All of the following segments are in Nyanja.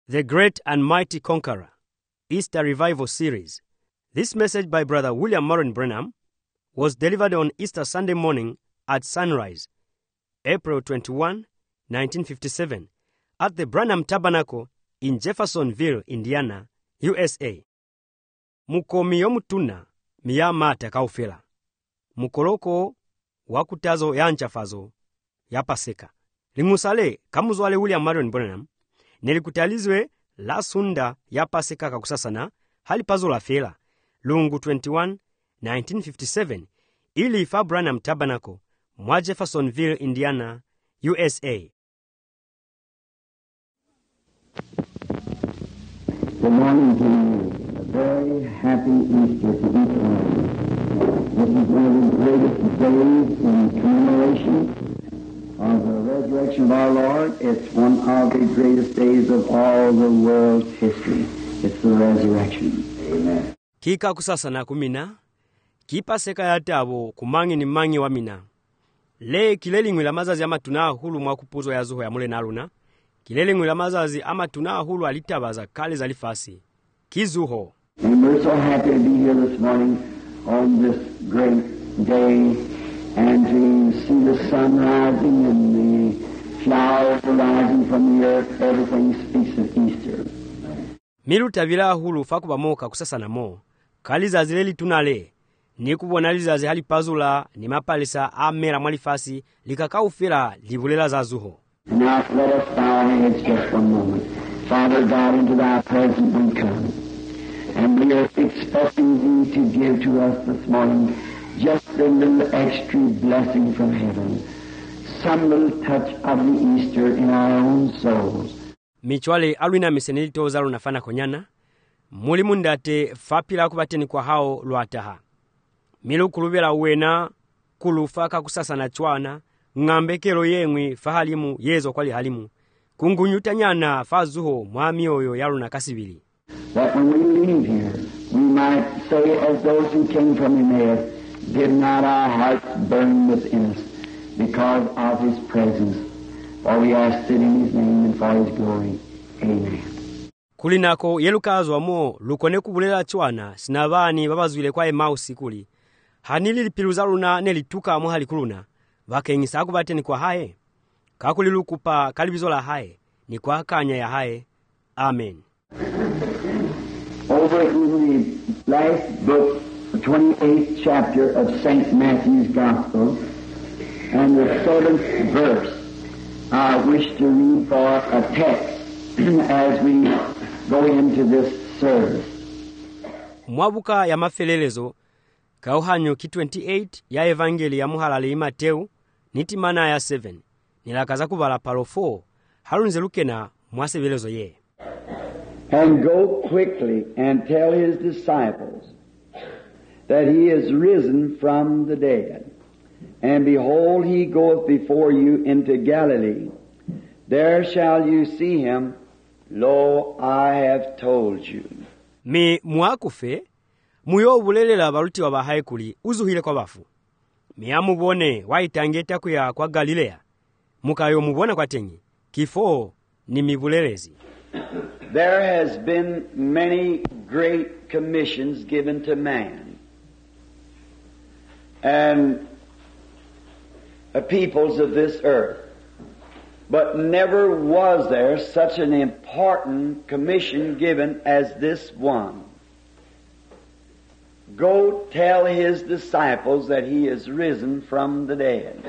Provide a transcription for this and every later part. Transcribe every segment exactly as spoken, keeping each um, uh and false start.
The Great and Mighty Conqueror, Easter Revival Series. This message by Brother William Moran Branham was delivered on Easter Sunday morning at sunrise, April twenty-first, nineteen fifty-seven, at the Branham Tabernacle in Jeffersonville, Indiana, U S A. Mukomi yomutuna miyamata kaufela. Mukoloko wakutazo yanchafazo ya Paseka. Limusale kamuzwale William Moran Branham nelikutalizwe la sunda ya Paseka kakusasana hali pazo la fela lungu twenty-first, nineteen fifty-seven ili fa Branham Tabernacle mwa Jeffersonville, Indiana, U S A. Good morning to you. A very happy Easter to each one of you. This is one of the greatest days in commemoration of the resurrection of our Lord. It's one of the greatest days of all the world's history. It's the resurrection. Amen. Kika kusasana kumina, kipaseka yatabo kumangi ni mangi wa mina. Le kileli ngwila mazazi ama tuna hulu mwakupuzo ya zuho ya mule naruna. Kileli ngwila mazazi ama tuna hulu alitabaza kale za lifasi. Kizuho. And we're so happy to be here this morning on this great day and to see the sun rising and the flowers rising from the earth. Everything speaks of Easter. Milu tavila hulu fakuba moka kusasana mo. Kaliza zileli tunale. Ni kubonaliza zihali pazula ni mapalisa amera mwalifasi likakaufila libulela za zuho. Now let us bow our heads just one moment. Father God, into thy presence we come. And we are expecting thee to give to us this morning just a little extra blessing from heaven. Some little touch of the Easter in our own souls. Michwale alwina misenilito zalu nafana konyana. Muli mundate fapila kubateni kwa hao luataha. Milu kulubela uwena kulufaka kusasana chwana. Ngambekero yengwi fahalimu yezo kwali halimu. Kungunyuta nyana fazuho mwami oyo yalu na kasibili. That when we leave here, we might say as those who came from Emmaus, did not our hearts burn within us because of his presence? For we ask it in his name and for his glory. Amen. Kulinako yelukazwa mo lukone kubulela chwana sinabani babazwile kwa Emausi kuli. Hanili lipiluzaluna nelituka mohali kuluna. Vakengisa akubateni kwa hae. Kakulilukupa kalibizola hae. Ni kwa kanya ya hae. Amen. Over in the last book, the twenty-eighth chapter of Saint Matthew's Gospel, and the seventh verse, I wish to read for a text as we go into this service. Mwabuka ya mafelelezo, kauhanyo ki twenty-eight ya evangeli ya muhalali Mateu, nitimana ya seven, nilakaza kubala palo four, halunze lukena mwasevelezo ye. And go quickly and tell his disciples that he is risen from the dead. And behold, he goeth before you into Galilee. There shall you see him. Lo, I have told you. Mi muakufe, muyo bulelela baruti wa bahai kuli, uzuhile kwa bafu. Mi amubone, waitangeta kuya kwa Galilea. Mukayo mubona kwa tengi. Kifo ni mibulelezi. There has been many great commissions given to man. And the peoples of this earth. But never was there such an important commission given as this one. Go tell his disciples that he is risen from the dead.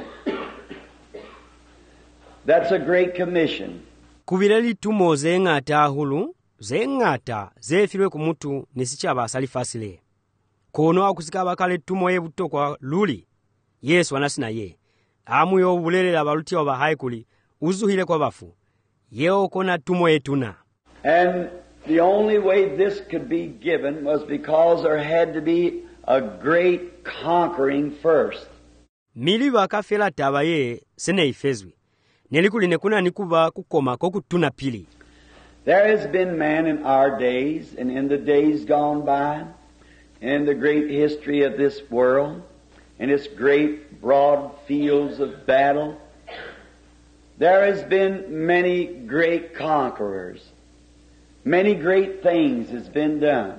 That's a great commission. Kubileli tumo zengata hulu, zengata zefilwe kumutu nisichaba salifasile. Kono akusikaba kale tumo yebuto kwa luli. Yesu anasina ye. Amu yo bulele la baluti wa bahaikuli, uzuhile kwa bafu. Yeo kona tumo yetuna. And the only way this could be given was because there had to be a great conquering first. Mili wakafela tabaye sene ifezwi. Nelikuline kuna nikuba kukoma kokutuna pili. There has been man in our days and in the days gone by, in the great history of this world, in its great broad fields of battle, there has been many great conquerors. Many great things has been done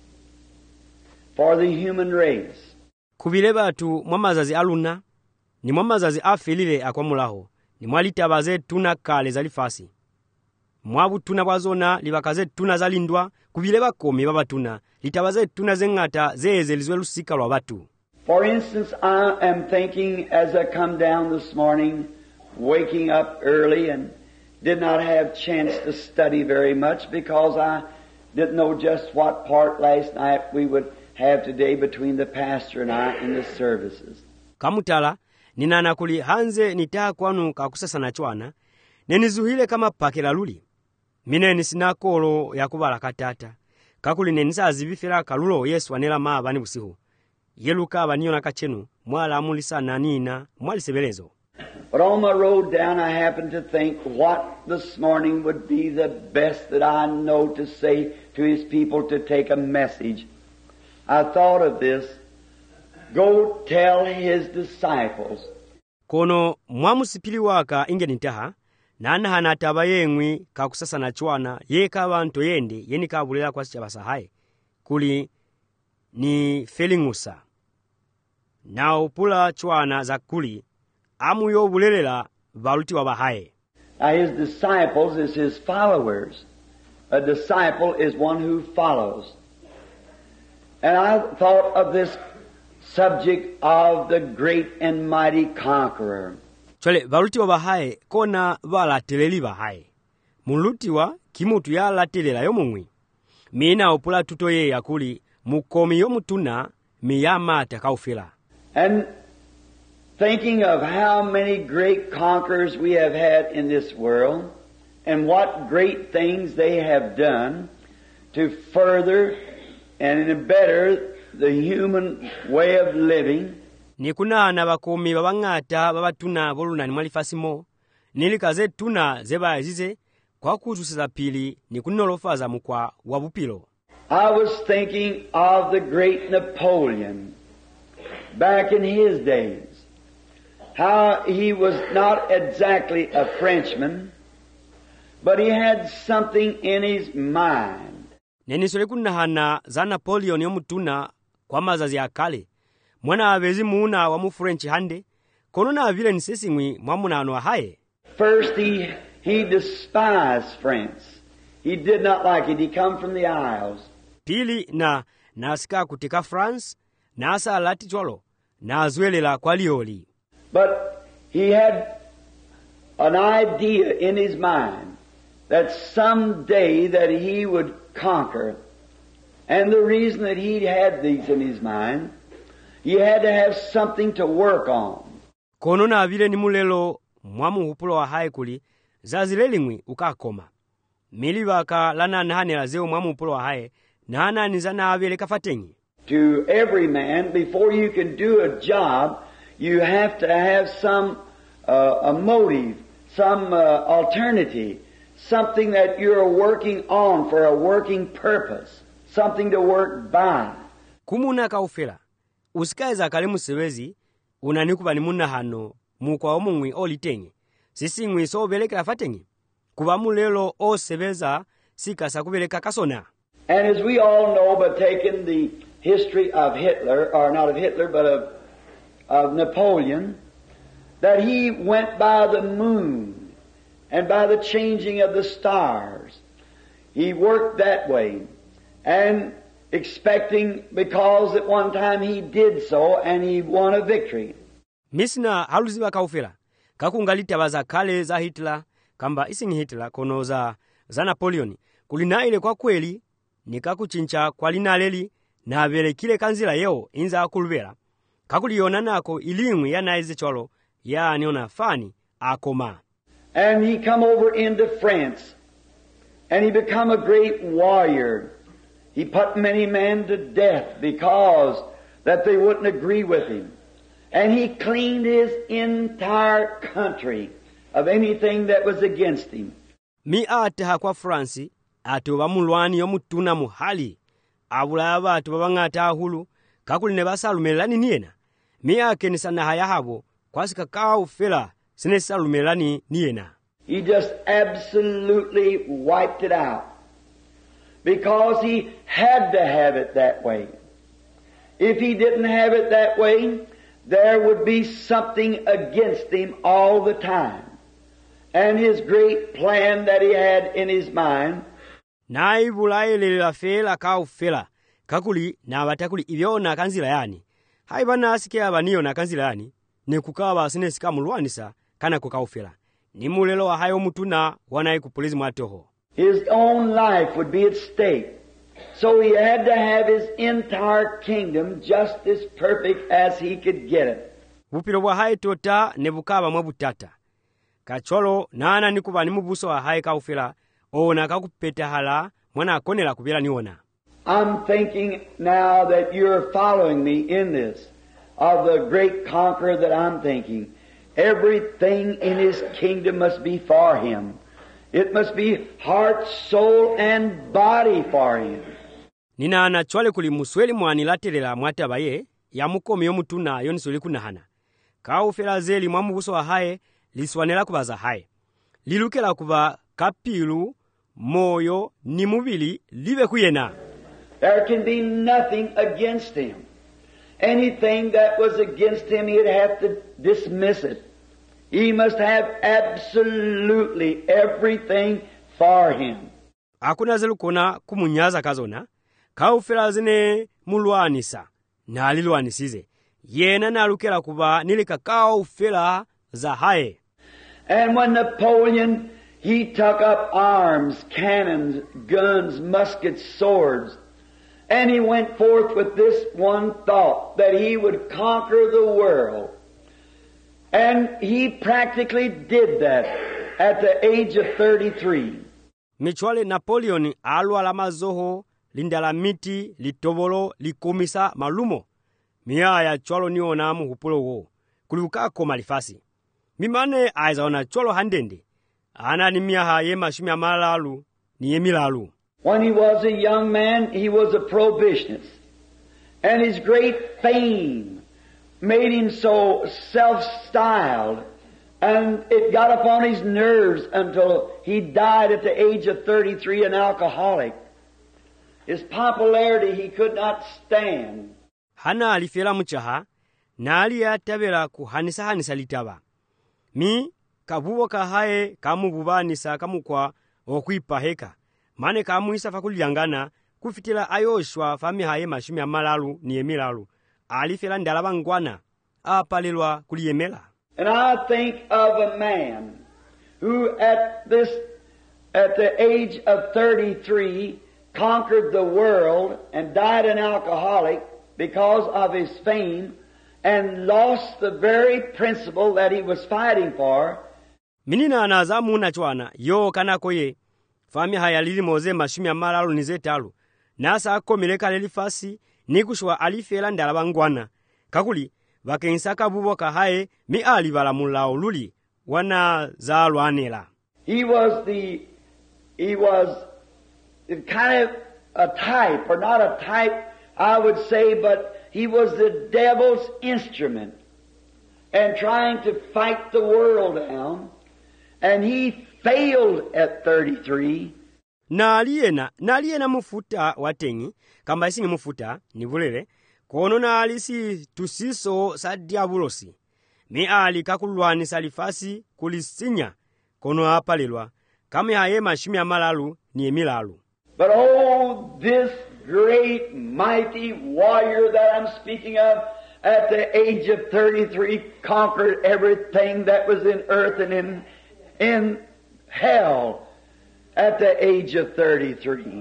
for the human race. Kubile batu mwamazazi aluna, ni mwamazazi afilile akwamulaho, ni mwalitabaze tuna kale zalifasi. Mwabu tuna wazona libakaze tuna zalindwa, kubile bakomi babatuna, litabaze tuna zengata zeze lizwe lusika lwa batu. For instance, I am thinking as I come down this morning, waking up early and did not have chance to study very much because I didn't know just what part last night we would have today between the pastor and I in the services. Kamutala, ninana kuli hanze nitaa kwanu kakusasana chwana, nenizuhile kama pakela luli. Mine nisinakolo ya kubala katata. Kakuli nenisa azibifira kalulo Yesu wanela maa bani busihu. Yeluka baniona kachenu, mwala amulisa nanina, mwali sebelezo. But on my road down I happened to think what this morning would be the best that I know to say to His people to take a message. I thought of this, go tell His disciples. Kono mwamusipili waka inge nitaha, nana hanataba yengwi kakusasa na chwana, yeka abantu yende, yeni kabulela kwa sichabasa hai. Kuli ni felingusa. Na upula chwana za kuli, amu yo bulelela valuti wabahaye. Now His disciples is His followers. A disciple is one who follows. And I thought of this subject of the great and mighty conqueror. Chole valuti wabahaye kona vala teleli bahaye. Muluti wa kimutu ya la telela yomungwi. Mina upula tutoye ya kuli mukomi yomutuna miyama takaufila. And thinking of how many great conquerors we have had in this world and what great things they have done to further and better the human way of living. Nikuna na bakomi babangata babatuna boluna ni mwalifasimo nilikaze tuna zeba azize kwa kutusiza pili nikunolofaza mukwa wabupilo. I was thinking of the great Napoleon back in his days. How he was not exactly a Frenchman, but he had something in his mind. Nenisole kunahana za Napoleon yomutuna kwa mazazi ya kale. Mwana abezi muuna wa mu French hande, kono na vile nisesingwi mwamuna anwa haye. First he, he despised France. He did not like it. He come from the Isles. Pili na nasika kutika France, nasa lati cholo, na azwelela kwa lioli. But he had an idea in his mind that someday that he would conquer. And the reason that he had these in his mind, he had to have something to work on. Kono na vile ni mulelo mwamu hupulo wa hae kuli, zazilelingwi ukakoma. Mili waka lana nahane zeo mwamu hupulo wa hae, nahana nizana avele kafatengi. To every man, before you can do a job, you have to have some uh, a motive, some uh, alternative, something that you're working on for a working purpose, something to work by. Kumuna kaufela, usikaiza kalimu siwezi, unanikuba ni muna hano, mukwa omungwi olitengi, sisingwi so beleka fatengi, kuba mulelo o sebeza, sika sakubeleka kasona. And as we all know, by taking the history of Hitler, or not of Hitler, but of of Napoleon, that he went by the moon and by the changing of the stars. He worked that way and expecting, because at one time he did so and he won a victory. Misna haluziwa kaufela, kakungalita baza kale za Hitler, kamba isingi Hitler kono za, za Napoleon, kulina ile kwa kweli, nikakuchincha kwa linaleli, na vele kile kanzila yeo inza kulubela. Kakuliona nako ilingwi ya naize cholo ya niona fani akoma. And he come over into France and he become a great warrior. He put many men to death because that they wouldn't agree with him. And he cleaned his entire country of anything that was against him. Mi ataha kwa Fransi atuwa mulwani yomutuna muhali. Abulaba atuwa bangata hulu kakuline basalumelani niena. Mi ake nisana haya habo kwa sika kao fela sine salumelani niena. He just absolutely wiped it out. because he had to have it that way. If he didn't have it that way, there would be something against him all the time. And his great plan that he had in his mind, nai bulailila fela kau fela kakuli na watakuli ivyona kanzila yani haibana asike abaniyo na kanzila yani ne kukawa sinesika mulwanisa kana kukau fela ni mulelo wa hayo mutuna wanai kupulizi mwatoho. His own life would be at stake. So he had to have his entire kingdom just as perfect as he could get it. Bupiro bwa hayi tota ne bukaba mwa butata. Kacholo nana nikuba ni mubuso wa hayi kaufela ona kakupeta hala mwana akonela kubira niona. I'm thinking now that you're following me in this, of the great conqueror that I'm thinking. Everything in his kingdom must be for him. It must be heart, soul, and body for him. Nina anachwale kuli musweli mwanilatelela mwatabaye ya mukomi yomutuna yonisoli kunahana. Kaufela zeli mwamubuso wa haye liswanela kubaza haye. Lilukela kuba kapilu, moyo, ni mubili, libe kuyena. There can be nothing against him. Anything that was against him, he'd have to dismiss it. He must have absolutely everything for him. Hakuna zelu kona kumunyaza kazona. Kaufela zine mulwanisa. Na alilwanisize. Yena na lukela kuba nilika kaufela za haye. And when Napoleon, he took up arms, cannons, guns, muskets, swords, and he went forth with this one thought, that he would conquer the world. And he practically did that at the age of thirty-three. Michwale Napoleon alwa la mazoho, lindala miti, litobolo, likomisa, malumo. Mia ya chwalo niona mu hupulo wo. Kuliuka koma lifasi. Mimane aiza ona chwalo handende. Ana ni miaha ye mashimi amalalu, ni ye milalu. When he was a young man, he was a prohibitionist. And his great fame made him so self-styled, and it got upon his nerves until he died at the age of thirty-three, an alcoholic. His popularity he could not stand. Hana alifela mchaha, na aliyatabela kuhanisa hanisa litaba. Mi, kabuwa kahae kamu bubanisa kamu kwa okwipa heka. Mane kamu isa fakuliyangana kufitila ayoshwa fami hae mashimi amalalu ni emilalu. Alifela ndalaba ngwana, apalilwa kuliyemela. And I think of a man who at this, at the age of thirty-three, conquered the world and died an alcoholic because of his fame and lost the very principle that he was fighting for. Minina anazamu na chwana, yo kanako ye, fami haya lili moze mashimi amalalu nizetalu, nasa ako mileka lelifasi, nikushwa alifela ndalaba ngwana. Kakuli, wakensaka bubo kahae, mi alibala mulao luli, wana zaalu anela. He was the, he was kind of a type, or not a type, I would say, but he was the devil's instrument and trying to fight the world down, and he failed at thirty-three. Na aliena, na aliena mufuta watengi, kamba isingi mufuta, nivulele, kono na alisi tusiso sa diabulosi. Mi ali kakulwani salifasi kulisinya, kono apalilwa, kame haye mashimi amalalu ni emilalu. But oh, this great, mighty warrior that I'm speaking of, at the age of thirty-three, conquered everything that was in earth and in, in hell at the age of thirty-three.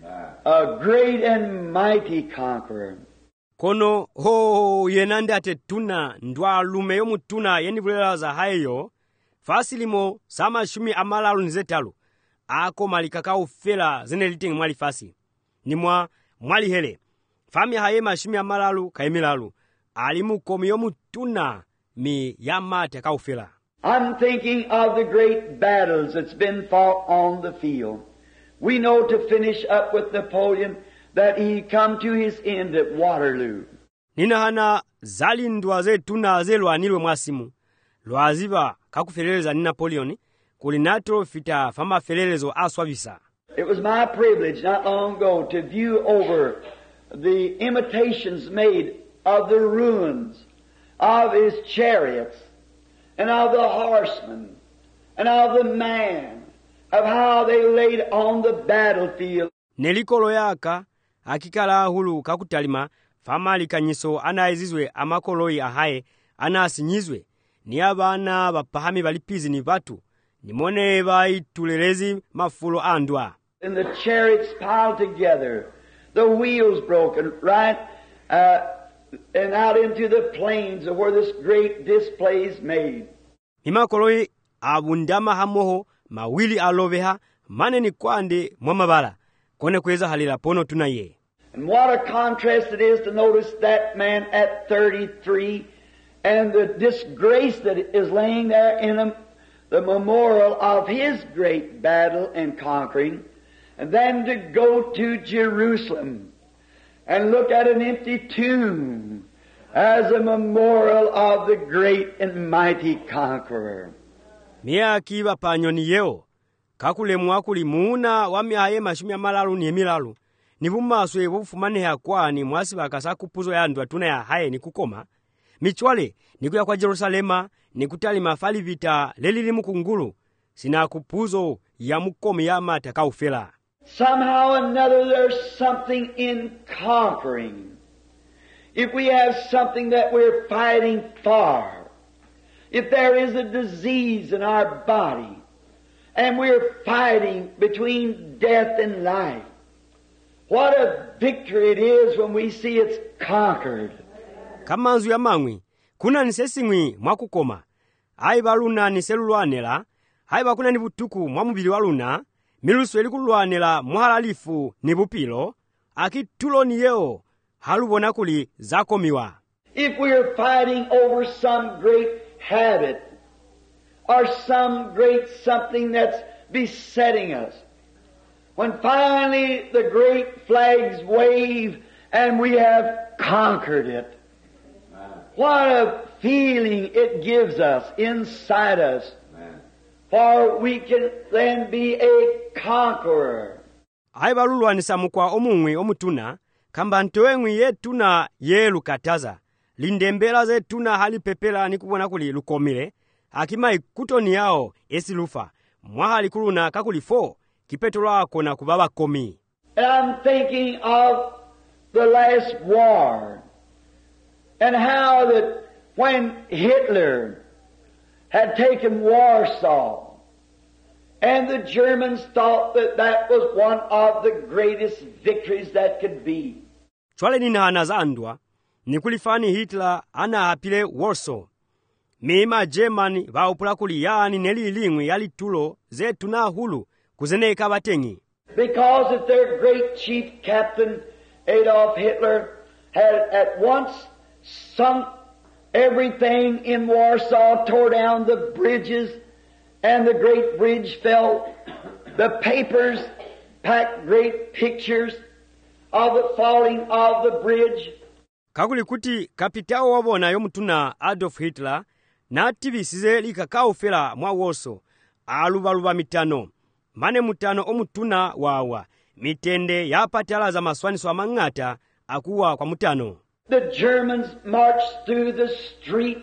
A great and mighty conqueror. Kono ho yenande ate tuna ndwa lume yo mutuna yenivulela za hayo fasilimo sama shumi amalalu nzetalu ako malikaka ufela zene litingi mwali fasi nimwa mwali hele fami haye mashumi amalalu kaimilalu alimu komi yo mutuna mi yamate ka ufela. I'm thinking of the great battles that's been fought on the field. We know, to finish up with Napoleon, that he come to his end at Waterloo. Nina hana zali ndwa ze tuna ze lwanilwe mwasimu. Lwaziba kakufeleleza ni Napoleon, kulinatro fita fama felelezo aswavisa. It was my privilege not long ago to view over the imitations made of the ruins of his chariots and of the horsemen and of the man, of how they laid on the battlefield. Nelikolo yaka akikala ahulu kakutalima famali kanyiso anaizizwe amakoloi ahaye anasinyizwe ni abana bapahami balipizi ni batu nimone baitulelezi mafulo andwa. And the chariots piled together, the wheels broken right uh, and out into the plains of where this great display is made. Imakoloi abundama hamoho mawili aloveha maneni kwande mwamabala kone kweza halila pono tunaye. And what a contrast it is to notice that man at thirty-three and the disgrace that is laying there in him, the memorial of his great battle and conquering, and then to go to Jerusalem and look at an empty tomb as a memorial of the great and mighty conqueror. Mia kiba panyoni yeo kakule mwakuli muuna wami haye mashumi ya malalu ni emilalu nibumaso ebufumane hakwani mwasi bakasa kupuzo ya ndwa tuna ya haye ni kukoma michwale nikuya kwa Jerusalema nikutali mafali vita lelili mukungulu sina kupuzo ya mukomi ya mata kaufela. Somehow or another there's something in conquering. If we have something that we're fighting for, if there is a disease in our body, and we're fighting between death and life, what a victory it is when we see it's conquered. Kamanzu ya mangwi, kuna nisesingwi mwakukoma. Haiba luna niselulwanela, haiba kuna nibutuku mwamubili waluna, milusu elikulwanela muhalalifu nibupilo, akitulo niyeo, halubona kuli zakomiwa. If we're fighting over some great habit, or some great something that's besetting us, when finally the great flags wave and we have conquered it, what a feeling it gives us inside us, for we can then be a conqueror. Aibalulwanisa mukwa omungwi omutuna, kamba ntoengwi yetuna yelu kataza, lindembela zetuna hali pepela nikubona kuli lukomile, akima ikutoni yao esilufa, mwahali kuluna kakuli fo, kipetolo ako na kubaba komi. And I'm thinking of the last war, and how that when Hitler had taken Warsaw, and the Germans thought that that was one of the greatest victories that could be. Chwale nina hanazandwa, nikulifani Hitler ana hapile Warsaw. Mima Germany vaupula kuli yaani neli ilingwi yali tulo zetu na hulu kuzene kabatengi. Because if their great chief captain Adolf Hitler had at once sunk everything in Warsaw, tore down the bridges, and the great bridge fell. The papers packed great pictures of the falling of the bridge. Kakuli kuti kapitao wabona yomutuna Adolf Hitler na tivisize likakaufela mwa woso alubaluba mitano mane mutano omutuna wawa mitende yapatala za maswaniso amangata akuwa kwa mutano. The Germans marched through the street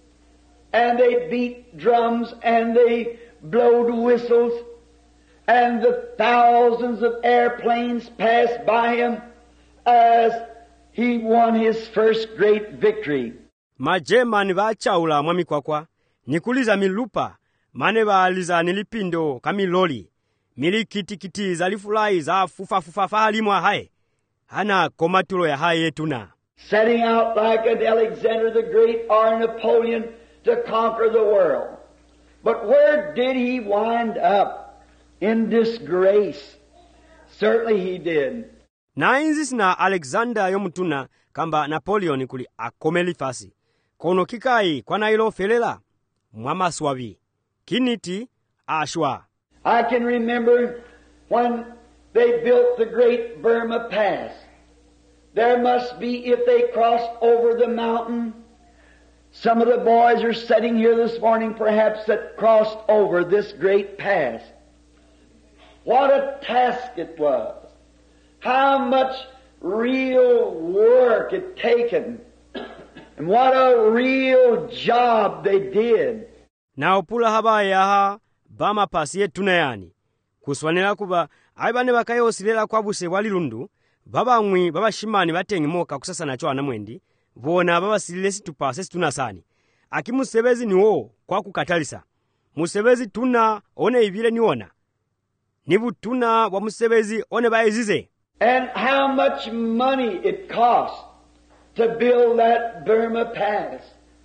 and they beat drums and they blowed whistles and the thousands of airplanes passed by him as he won his first great victory. Majermani vachaula mwamikwakwa nikuliza milupa mane vaaliza nilipindo kamiloli milikitikiti za lifulai za fufa fufa fahalimwa hae hana komatulo ya hae yetuna. Setting out like an Alexander the Great or Napoleon to conquer the world. But where did he wind up? In disgrace. Certainly he did. Na inzisi na Alexander yomutuna kamba Napoleon kuli akomelifasi. Kono kikai kwa nailo felela mwamaswavi. Kiniti ashwa. I can remember when they built the great Burma Pass. There must be, if they crossed over the mountain, some of the boys are sitting here this morning perhaps that crossed over this great pass. What a task it was. How much real work it taken. And what a real job they did. Na opula haba yaha bama pasiye tunayani. Kuswanela kuba aibane bakayo silela kwa buse walilundu. Baba ngwi baba shimani batengi moka kusasa na chwa na mwendi. Vona baba silesi tupase tunasani. Aki musebezi ni wo kwa kukatalisa. Musebezi tuna one ibile niona. Nibu tuna wa musebezi one baezize. And how much money it cost to build that Burma Pass.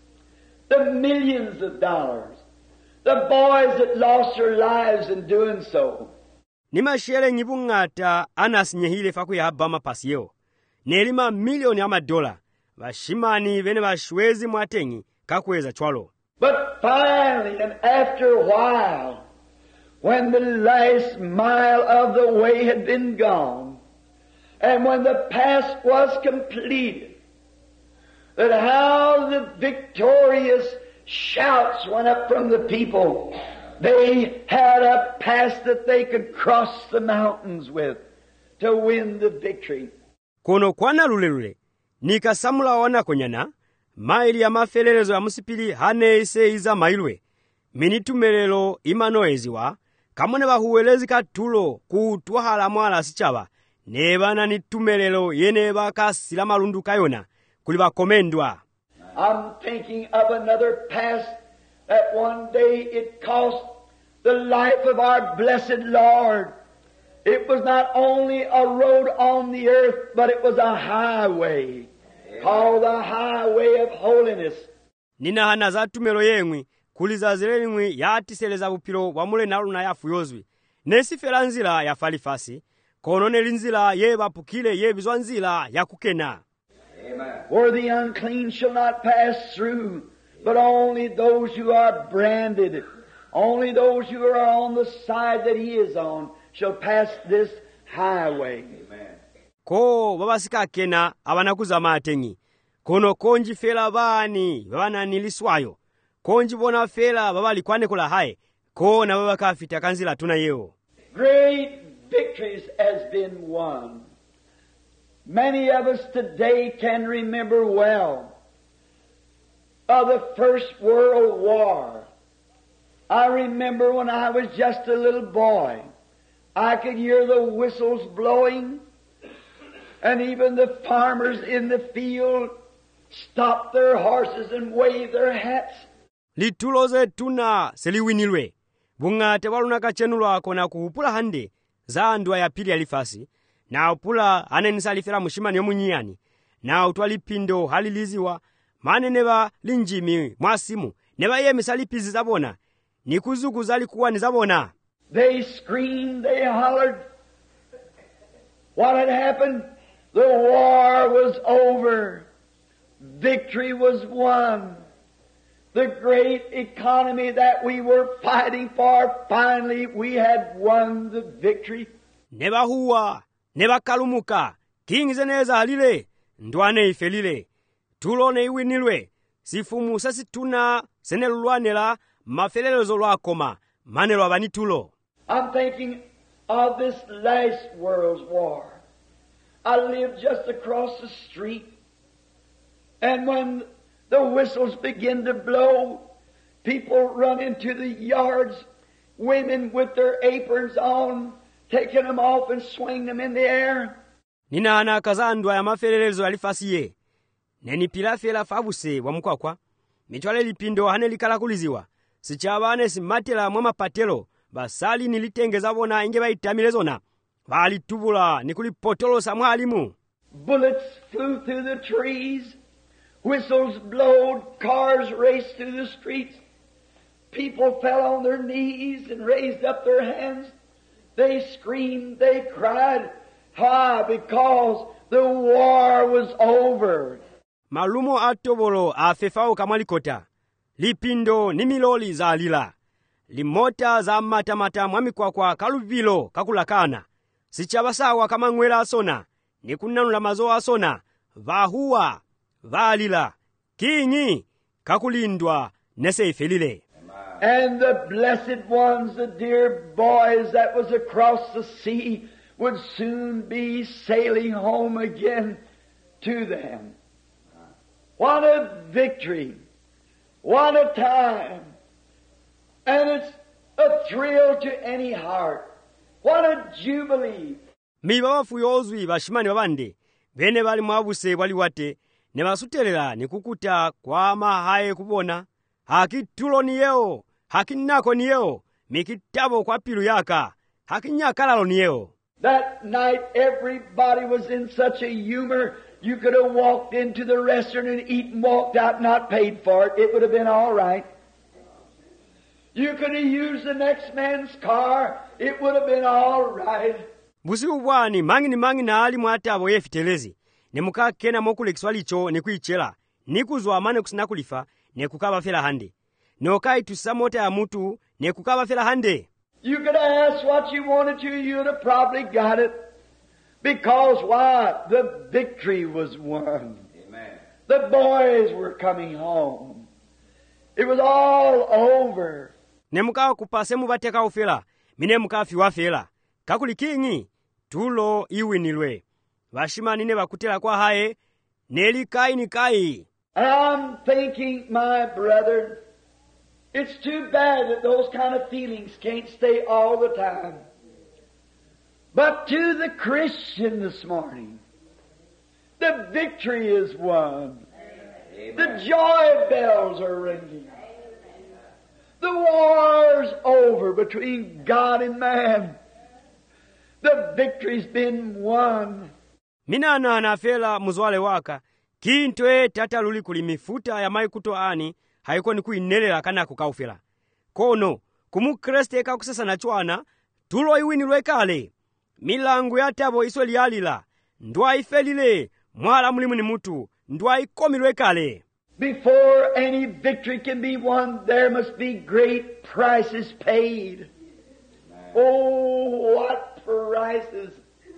The millions of dollars. The boys that lost their lives in doing so. Nima shere ngibungata anas nyehile faku ya Burma Pass yeo. Nelima milioni ama dola. Bashimani vene bashwezi mwatengi kakweza chwalo. But finally, and after a while, when the last mile of the way had been gone, and when the pass was completed, that how the victorious shouts went up from the people. They had a pass that they could cross the mountains with to win the victory. Kono kwana lule lule, nika samula wana konyana, maili ya mafelelezo ya musipili hane ise iza mailwe. Minitumelelo imanoeziwa, kamone bahuwelezi katulo kutuwahala mwala sichaba, nebana nitumelelo yeneba kasila malundu kayona, kuliba komendwa. I'm thinking of another pass that one day it cost the life of our blessed Lord. It was not only a road on the earth, but it was a highway, called the highway of holiness. Nina hana za tumelo yengwi, kuliza zilengwi ya atiseleza upilo wamule naluna ya fuyozwi. Nesi felanzila ya falifasi, konone linzila yeba pukile yebizwanzila ya kukena. Amen. Where the unclean shall not pass through, but only those who are branded, only those who are on the side that he is on, shall pass this highway. Amen. Ko babasika kena abanakuza matengi. Kono konji fela bani babana niliswayo. Konji bona fela babali kwane kula hae. Ko na babaka fita kanzila tuna yeo. Great victories has been won. Many of us today can remember well of the First World War. I remember when I was just a little boy, I could hear the whistles blowing, and even the farmers in the field stopped their horses and waved their hats. Lituloze tuna seliwinilwe. Bungate walunaka chenulwa kona kuhupula hande za andua ya pili alifasi. Na upula anenisalifera mushimani yomunyiyani. Na utwali pindo haliliziwa. Mane neba linjimi mwasimu. Neba ye misalipizi zabona. Nikuzuku zali kuwa nizabona. They screamed, they hollered. What had happened? The war was over. Victory was won. The great economy that we were fighting for, finally we had won the victory. Neba huwa. Neba kalumuka, kingize neza halile, ndwane ifelile, tulone iwinilwe, sifumu sasi tuna senelulwanela, mafelelezo lwakoma, manelo abanitulo. I'm thinking of this last world's war. I lived just across the street, and when the whistles begin to blow, people run into the yards, women with their aprons on, taking them off and swing them in the air. Nina ana kazandwa ya mafelelezo alifasiye. Neni pilafela fabuse wa mkwakwa. Michwale lipindo hane likala kuliziwa. Sichabane simatela mwama patelo. Basali nilitengeza bona ingeba itamilezona. Bali tubula nikuli potolo sa mwalimu. Bullets flew through the trees. Whistles blowed. Cars raced through the streets. People fell on their knees and raised up their hands. They screamed, they cried. Why? Because the war was over. Malumo atobolo afefao kamalikota. Lipindo nimiloli za lila. Limota za matamata mwamikwakwa kalubilo kakulakana. Sichabasawa kama ngwela asona. Nikunanula mazo asona. Vahuwa. Valila. Kinyi. Kakulindwa. Nese ifelile. And the blessed ones, the dear boys that was across the sea, would soon be sailing home again to them. What a victory! What a time! And it's a thrill to any heart. What a jubilee! miba bafuyozwi bashimani babande bene bali mwabuse bwali wate ne basutelera ne kukuta kwa mahaye kubona hakitulo niyeo hakinako niyeo mikitabo kwa pilu yaka hakinyakalalo niyeo. That night everybody was in such a humor you could have walked into the restaurant and eaten and walked out, not paid for it. It would have been all right. You could have used the next man's car. It would have been all right. Busiku bwani mangi ni mangi na ali mwatabo yefitelezi. Ne mukakena mokulekiswa licho ne kuichela. Nikuzwa amane kusina kulifa ne kukaba fela hande. Ne okai tusamota ya mutu ne kukaba fela hande. You could have asked what you wanted to, you'd have probably got it. Because why? The victory was won. Amen. The boys were coming home. It was all over. Ne mukawa kupase mubateka ufela. Mine mukafi wafela. Kakuli kingi, tulo iwinilwe. Bashimani ne bakutela kwa hae, neli kai ni kai. And I'm thinking, my brother, it's too bad that those kind of feelings can't stay all the time. But to the Christian this morning, the victory is won. Amen. The joy bells are ringing. The war's over between God and man. The victory's been won. Minana na fela muzwale waka, kintwe tata luli kulimifuta ya maikuto ani, haiko ni kuinelela kana kukaufela. Kono, kumu kreste eka kusasa na chuana, tulo iwini lwekale. Milangu ya tabo isweli alila, ndwa ifelile, mwala mulimu ni mutu, ndwa ikomi lwekale. Before any victory can be won, there must be great prices paid. Oh, what prices!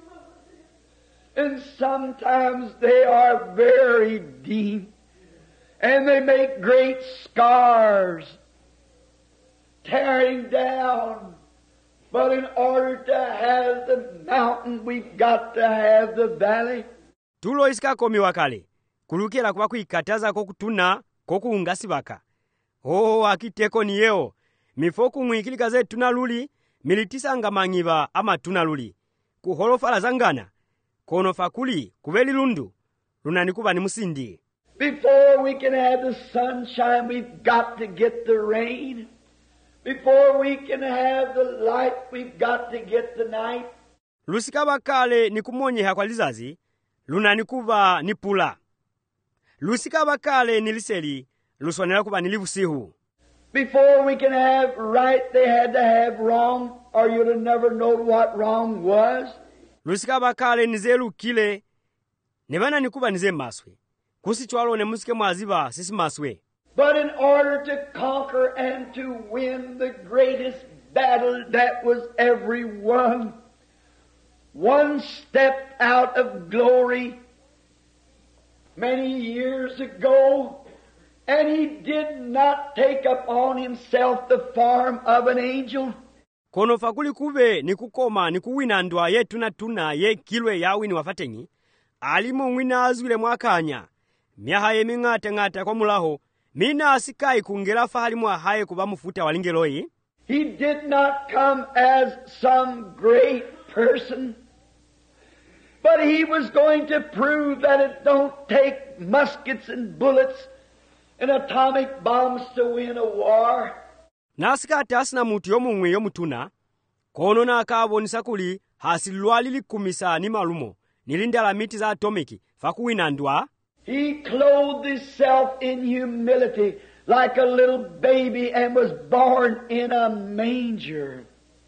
And sometimes they are very deep, and they make great scars, tearing down. But in order to have the mountain, we've got to have the valley. Tulo iska komi wakale, kulukela kwa kuikataza kokutuna kokuungasibaka. Oh, akiteko ni yeo, mifoku mwikilika ze tunaluli, militisa ngamangiba ama tunaluli. Kuholofala zangana, kono fakuli kubeli lundu, lunanikuba ni musindi. Before we can have the sunshine, we've got to get the rain. Before we can have the light, we've got to get the night. Lusikaba kale ni kumonyeha kwa lizazi, lunanikuba ni pula. Lusikaba kale ni liseli, luswanela kuba ni libusihu. Before we can have right, they had to have wrong, or you'd have never known what wrong was. Lusikaba kale ni zelu kile, nebana nikuba nize maswe. Kusi chwalo ne musike mwaziba sisi maswe. But in order to conquer and to win the greatest battle that was ever won, one stepped out of glory many years ago, and he did not take upon himself the form of an angel. Kono fakuli kube ni kukoma ni kuwina ndwa ye tuna tuna ye kilwe ya wini wafatengi, alimu mwina azwile mwakanya, miaha ye mingata ngata kwa mulaho, mina asikai kungela fahali mwa haye kubamufuta walingeloi. He did not come as some great person, but he was going to prove that it don't take muskets and bullets and atomic bombs to win a war. Nasikati asina mutu yomumwe yomutuna, kono na akabonisa kuli hasilwali likumisa ni malumo, nilindala miti za atomiki, fakuwina ndwa. He clothed himself in humility like a little baby and was born in a manger.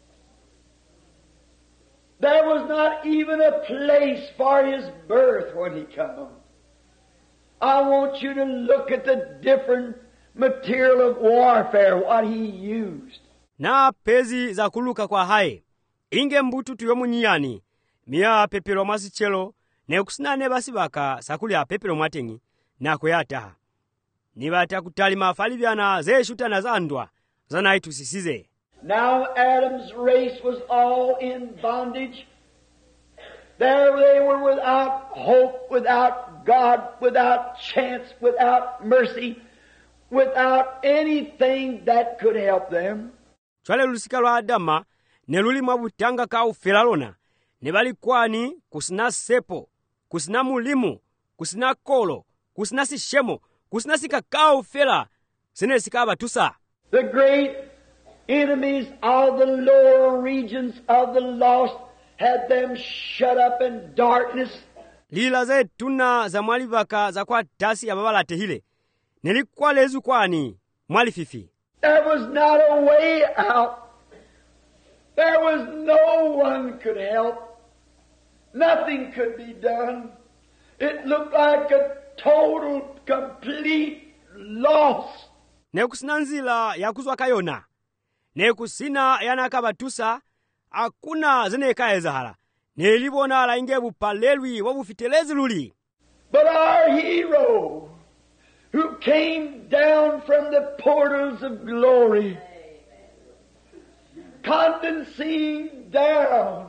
There was not even a place for his birth when he came. I want you to look at the different material of warfare, what he used. Na pezi za kuluka kwa hae, inge mbutu tuyomu nyani, miya pepero masichelo, ne kusinane basibaka sakuli ya pepero mwatengi, na kuyataha. Nibata kutali mafali vyana ze shuta na zandwa, zanayi tusisize. Now Adam's race was all in bondage. There they were without hope, without God, without chance, without mercy, without anything that could help them. Chwale lusika lwa Adama ne luli mwabutanga ka ufera lona ne bali kwani kusina sepo, kusina mulimu, kusina kolo, kusina sishemo, kusina sika ka ufera sine sika abatusa. The great enemies of the lower regions of the lost had them shut up in darkness. Lila ze tuna za mwalivaka za kwa tasi ya babala tehile. Nilikuwa lezu kwani mwalififi. There was not a way out. There was no one could help. Nothing could be done. It looked like a total, complete loss. Nekusina nzila ya kuzwa kayona. Nekusina yana kabatusa. Akuna zene kaya zahara. Nelibona ala inge bupalelwi wabufitelezi luli. But our hero, who came down from the portals of glory, condescending down,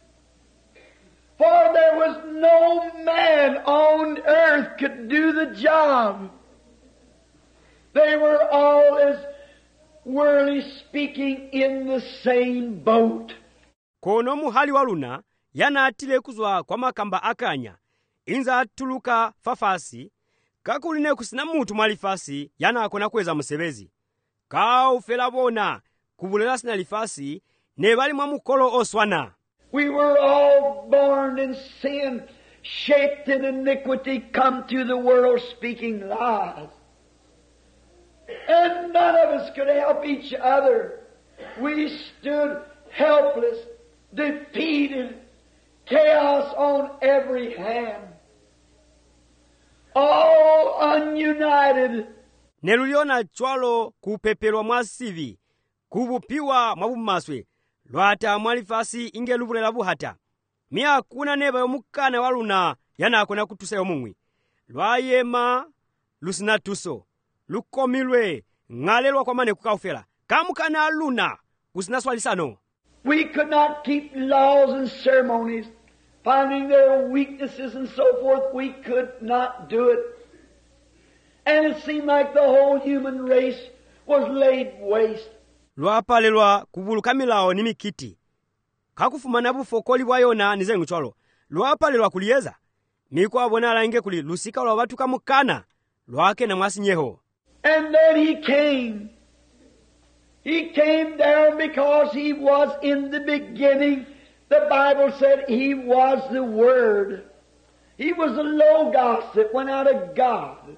for there was no man on earth could do the job. They were all, as worldly speaking, in the same boat. Kono muhali waluna yana atile kuzwa kwa makamba akanya inza atuluka fafasi kakuline kusina mutu mwalifasi yana akona kweza musebezi ka ufela bona kubulela sina lifasi ne bali mwa mukolo oswana. We were all born in sin, shaped in iniquity, come to the world speaking lies. And none of us could help each other. We stood helpless, defeated, chaos on every hand, all ununited. Neluliona chwalo kupepelwa mwasivi, kubupiwa mwabumaswe, lwata mwalifasi inge lubulela buhata. Mia kuna neba yomukane waluna yana akona kutusa yomungwi. Lwayema lusina tuso, lukomilwe ngalelwa kwa mane kukaufela. Kamukana aluna kusina swalisano. We could not keep laws and ceremonies, finding their weaknesses and so forth. We could not do it. And it seemed like the whole human race was laid waste. Lwapalelwa kubulukamilao ni mikiti. Kakufumana bufokoli bwayona nizengu chwalo. Lwapalelwa kuliyeza. Miko abonala inge kuli lusika lwa watu kamukana. Lwake na mwasi nyeho. And then he came. He came down because he was in the beginning. The Bible said he was the Word. He was the Logos that went out of God.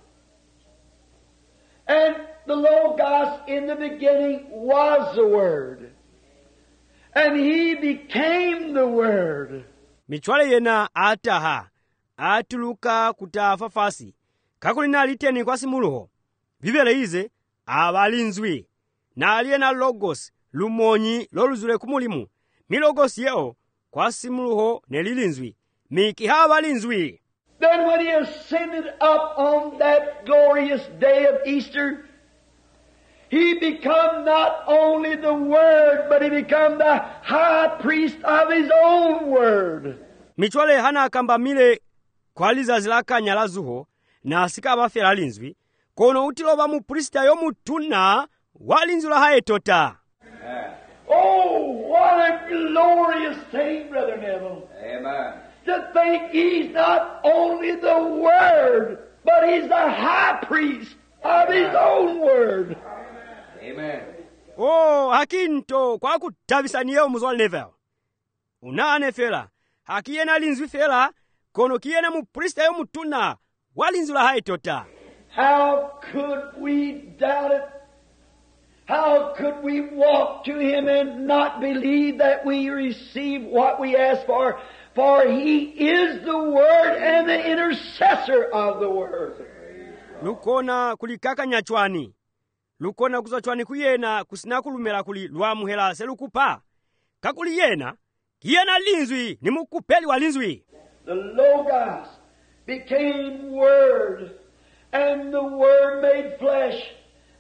And the Logos in the beginning was the Word. And he became the Word. Michwale yena ataha. Atuluka kutafafasi. Kakulina liteni kwa simuluho. Bibele ize abalinzwi. Na aliena logos lumonyi loluzule kumulimu. Mi logos yeo kwa simuluho nelilinzwi. Miki habalinzwi. Then when he ascended up on that glorious day of Easter, he become not only the Word, but he become the high priest of his own Word. Michwale hana akamba mile kwa lizazi laka nyalazuho na asika abafera alinzwi. Kono utiloba mu prista yomutuna walinzula haetota. Oh, what a glorious thing, Brother Neville. Amen. To think he's not only the Word, but he's the high priest of his own Word. Amen. Oh, hakinto kwa kutabisaniyo muzwal nevel. Unaane fela. Hakiyena linzwi fela, kono kiyena mu prista yomutuna walinzula haetota. How could we doubt it? How could we walk to Him and not believe that we receive what we ask for? For He is the Word and the intercessor of the Word. Lukona kulikaka nyachwani. Lukona kuzachwani kuyena kusina kulumela kuli lwamuhela selukupa. Kakuli yena, kiyena linzwi ni mukupeli wa linzwi. The Logos became Word, and the Word made flesh,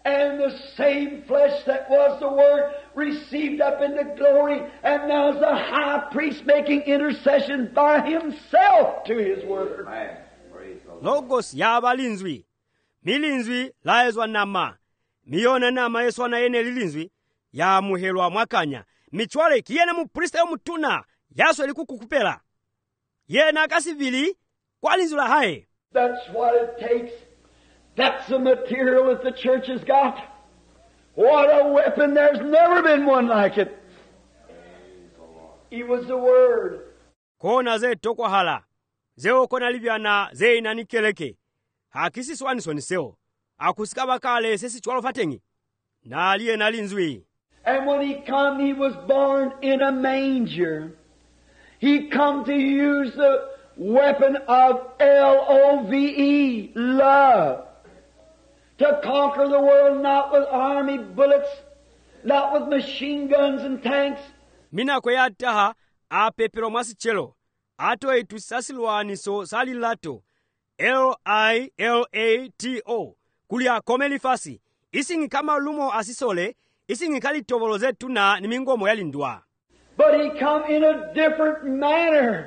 And the same flesh that was the Word received up into glory, and now is the high priest making intercession by himself to his Word. logos yaba linzwi milinzwi laezwa nama miyona nama yesu anayene lilinzwi ya muhelwa mwakanya michwale kiyene mu prista yomutuna yaso elikukukupela yena kasivili kwa linzwi la haye. That's what it takes. That's the material that the church has got. What a weapon. There's never been one like it. He was the Word. Kona ze tokwa hala. Zeo kona libyana ze inani keleke. Hakisi swani swani seo. Akusika bakale sesi chwalo fatengi. Na aliye na linzwi. And when he come, he was born in a manger. He come to use the weapon of L O V E, love. To conquer the world, not with army bullets, not with machine guns and tanks. Mina kwe ataha a pepero masichelo. Ato etu sasilwaniso salilato. L I L A T O. Kulia komeli fasi. Isingi kama lumo asisole. Isingi kali tobolo zetu na nimingomo yalindwa. But he come in a different manner.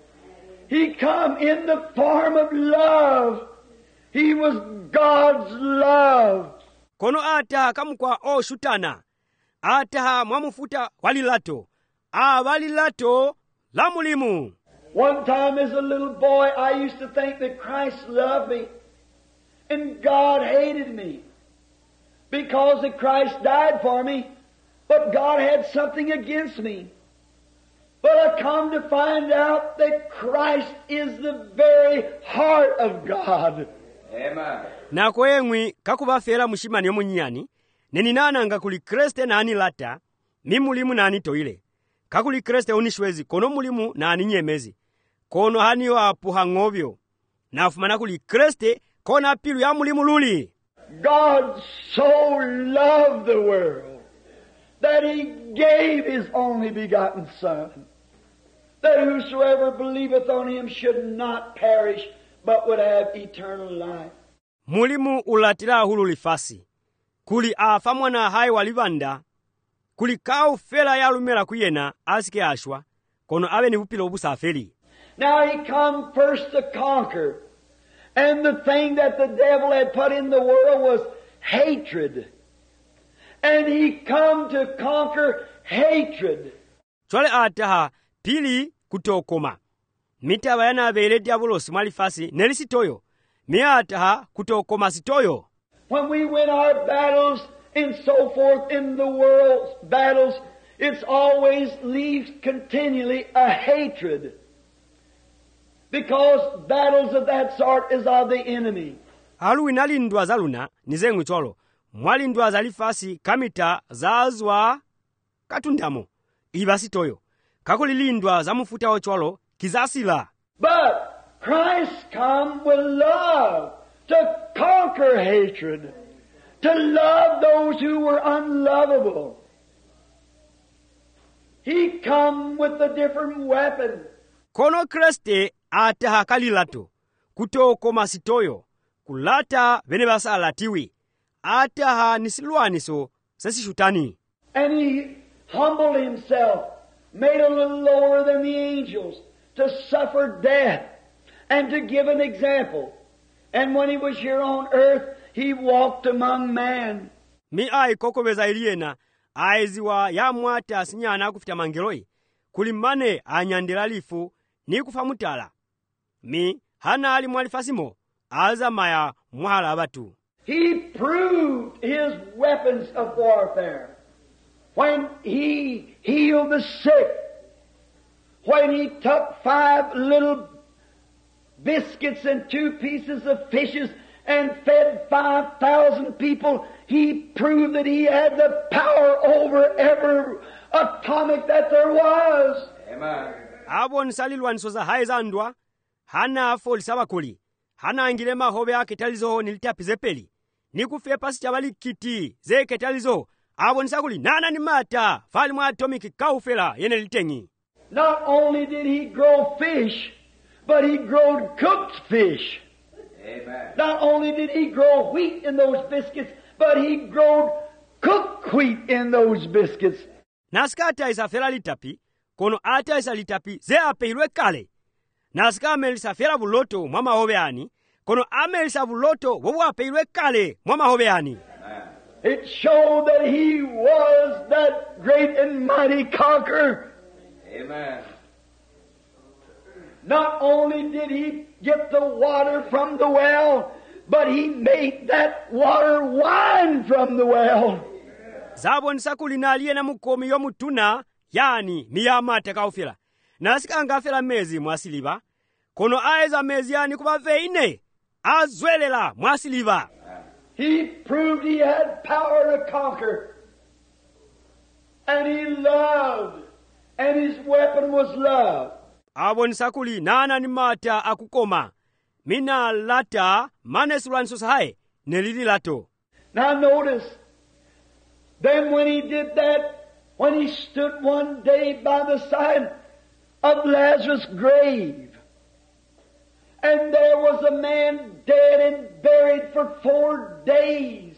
He come in the form of love. He was God's love. Kono ataha kamukwa o shutana. Ataha mwamufuta walilato. A walilato lamulimu. One time as a little boy, I used to think that Christ loved me and God hated me because that Christ died for me, but God had something against me. But I come to find out that Christ is the very heart of God. Amen. Na kwengwi kakubafera mushimani yomunyani, neninananga kuli Kriste nani lata, mimulimu nani toile. Kakuli Kriste unishwezi, kono mulimu nani nyemezi. Kono haniyo apu hangobyo. Na fumana kuli Kriste, kona pilu ya mulimu luli. God so loved the world that He gave His only begotten Son, that whosoever believeth on Him should not perish, but would have eternal life. Mulimu ulatila hulu lifasi. Kuli afa mwana hai walivanda. Kuli kau fela ya lumela kuyena asike ashwa. Kono awe ni upilo ubusa afeli. Now He come first to conquer. And the thing that the devil had put in the world was hatred. And He come to conquer hatred. Chwale ataha pili kutokoma. Mita bayana vele diabolo simali fasi nelisi toyo. Mia ataha kutokoma sitoyo. When we win our battles and so forth in the world's battles, it's always leaves continually a hatred. Because battles of that sort is of the enemy. Halu inalindwa zaluna nizengu cholo. Mwalindwa zalifasi kamita zazwa katundamo. Ibasi toyo. Kakulilindwa zamufuta ocholo kizasila. But Christ come with love to conquer hatred, to love those who were unlovable. He come with a different weapon. Kono Kriste ataha kalilato. Kutoko masitoyo. Kulata venebasa alatiwi. Ataha nisilwaniso sesishutani. And He humbled Himself, made a little lower than the angels, to suffer death and to give an example. And when He was here on earth, He walked among man. Mi ai koko beza iliena, aiziwa ya mwata sinyana kufita mangeroi, kulimane anyandela lifu, ni kufamutala. Mi hana ali mwalifasimo, aza maya mwahala abatu. He proved His weapons of warfare. When He healed the sick, when He took five little biscuits and two pieces of fishes and fed five thousand people, He proved that He had the power over every atomic that there was. Amen. Abo nisalilwa nisoza haiza andwa, hana afoli sabakuli, hana angile mahobe ya ketalizo nilitapize peli, nikufe pasi chabali kiti, ze ketalizo, abo nisakuli nana ni mata, fali mwa atomiki kaufela yene litengi. Not only did He grow fish, but He growed cooked fish. Amen. Not only did He grow wheat in those biscuits, but he growed cooked wheat in those biscuits. Naskata isafera litapi, kono ata isa litapi ze apeilwe kale. Naska amelisa fera buloto mwama hobeani, kono amelisa buloto wobu apeilwe kale mwama hobeani. It showed that he was that great and mighty conqueror. Amen. Not only did he get the water from the well, but he made that water wine from the well. Zabonisa kulina aliye na mukomi yomutuna, yani miyamata kaufila. Nasika angafela mezi mwasiliva, kono aeza mezi yani kuba veine, azwelela mwasiliva. He proved he had power to conquer. And he loved. And his weapon was love. Abonisa kuli nana ni mata akukoma. Mina lata manesulan susahae nelili lato. Now notice, then when he did that, when he stood one day by the side of Lazarus' grave, and there was a man dead and buried for four days.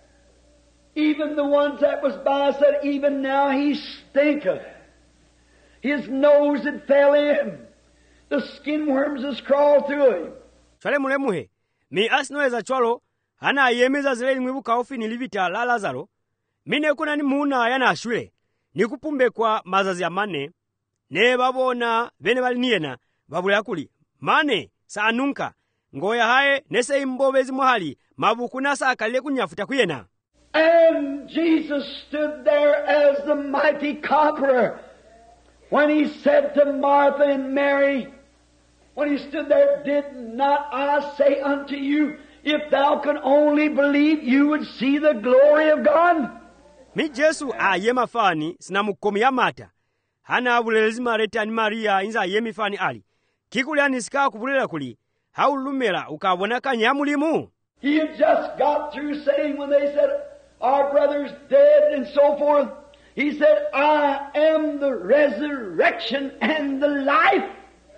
Even the ones that was by said, even now he stinketh. His nose had fell in. The skin worms has crawled through him. Chwale mulemuhe, mi asinoeza chwalo, hana yemeza zile mwibuka ofi nilivita la Lazaro, mine kuna ni muna yana ashule, ni kupumbe kwa mazazi ya mane, ne babona vene bali niena, babule akuli, mane, sa nunka, ngoya hae, nese imbobezi muhali, mabukuna sa akalile kunyafuta kuyena. And Jesus stood there as the mighty conqueror. When he said to Martha and Mary, when he stood there, did not I say unto you, if thou can only believe, you would see the glory of God? Mi Jesu a yema fani, sina mukomi ya mata. Hana abulelezi mareta ni Maria inza yemi fani ali. Kikuli anisika kubulela kuli, haulumela ukabona kanyamulimu. He had just got through saying when they said, our brother's dead and so forth, he said, I am the resurrection and the life.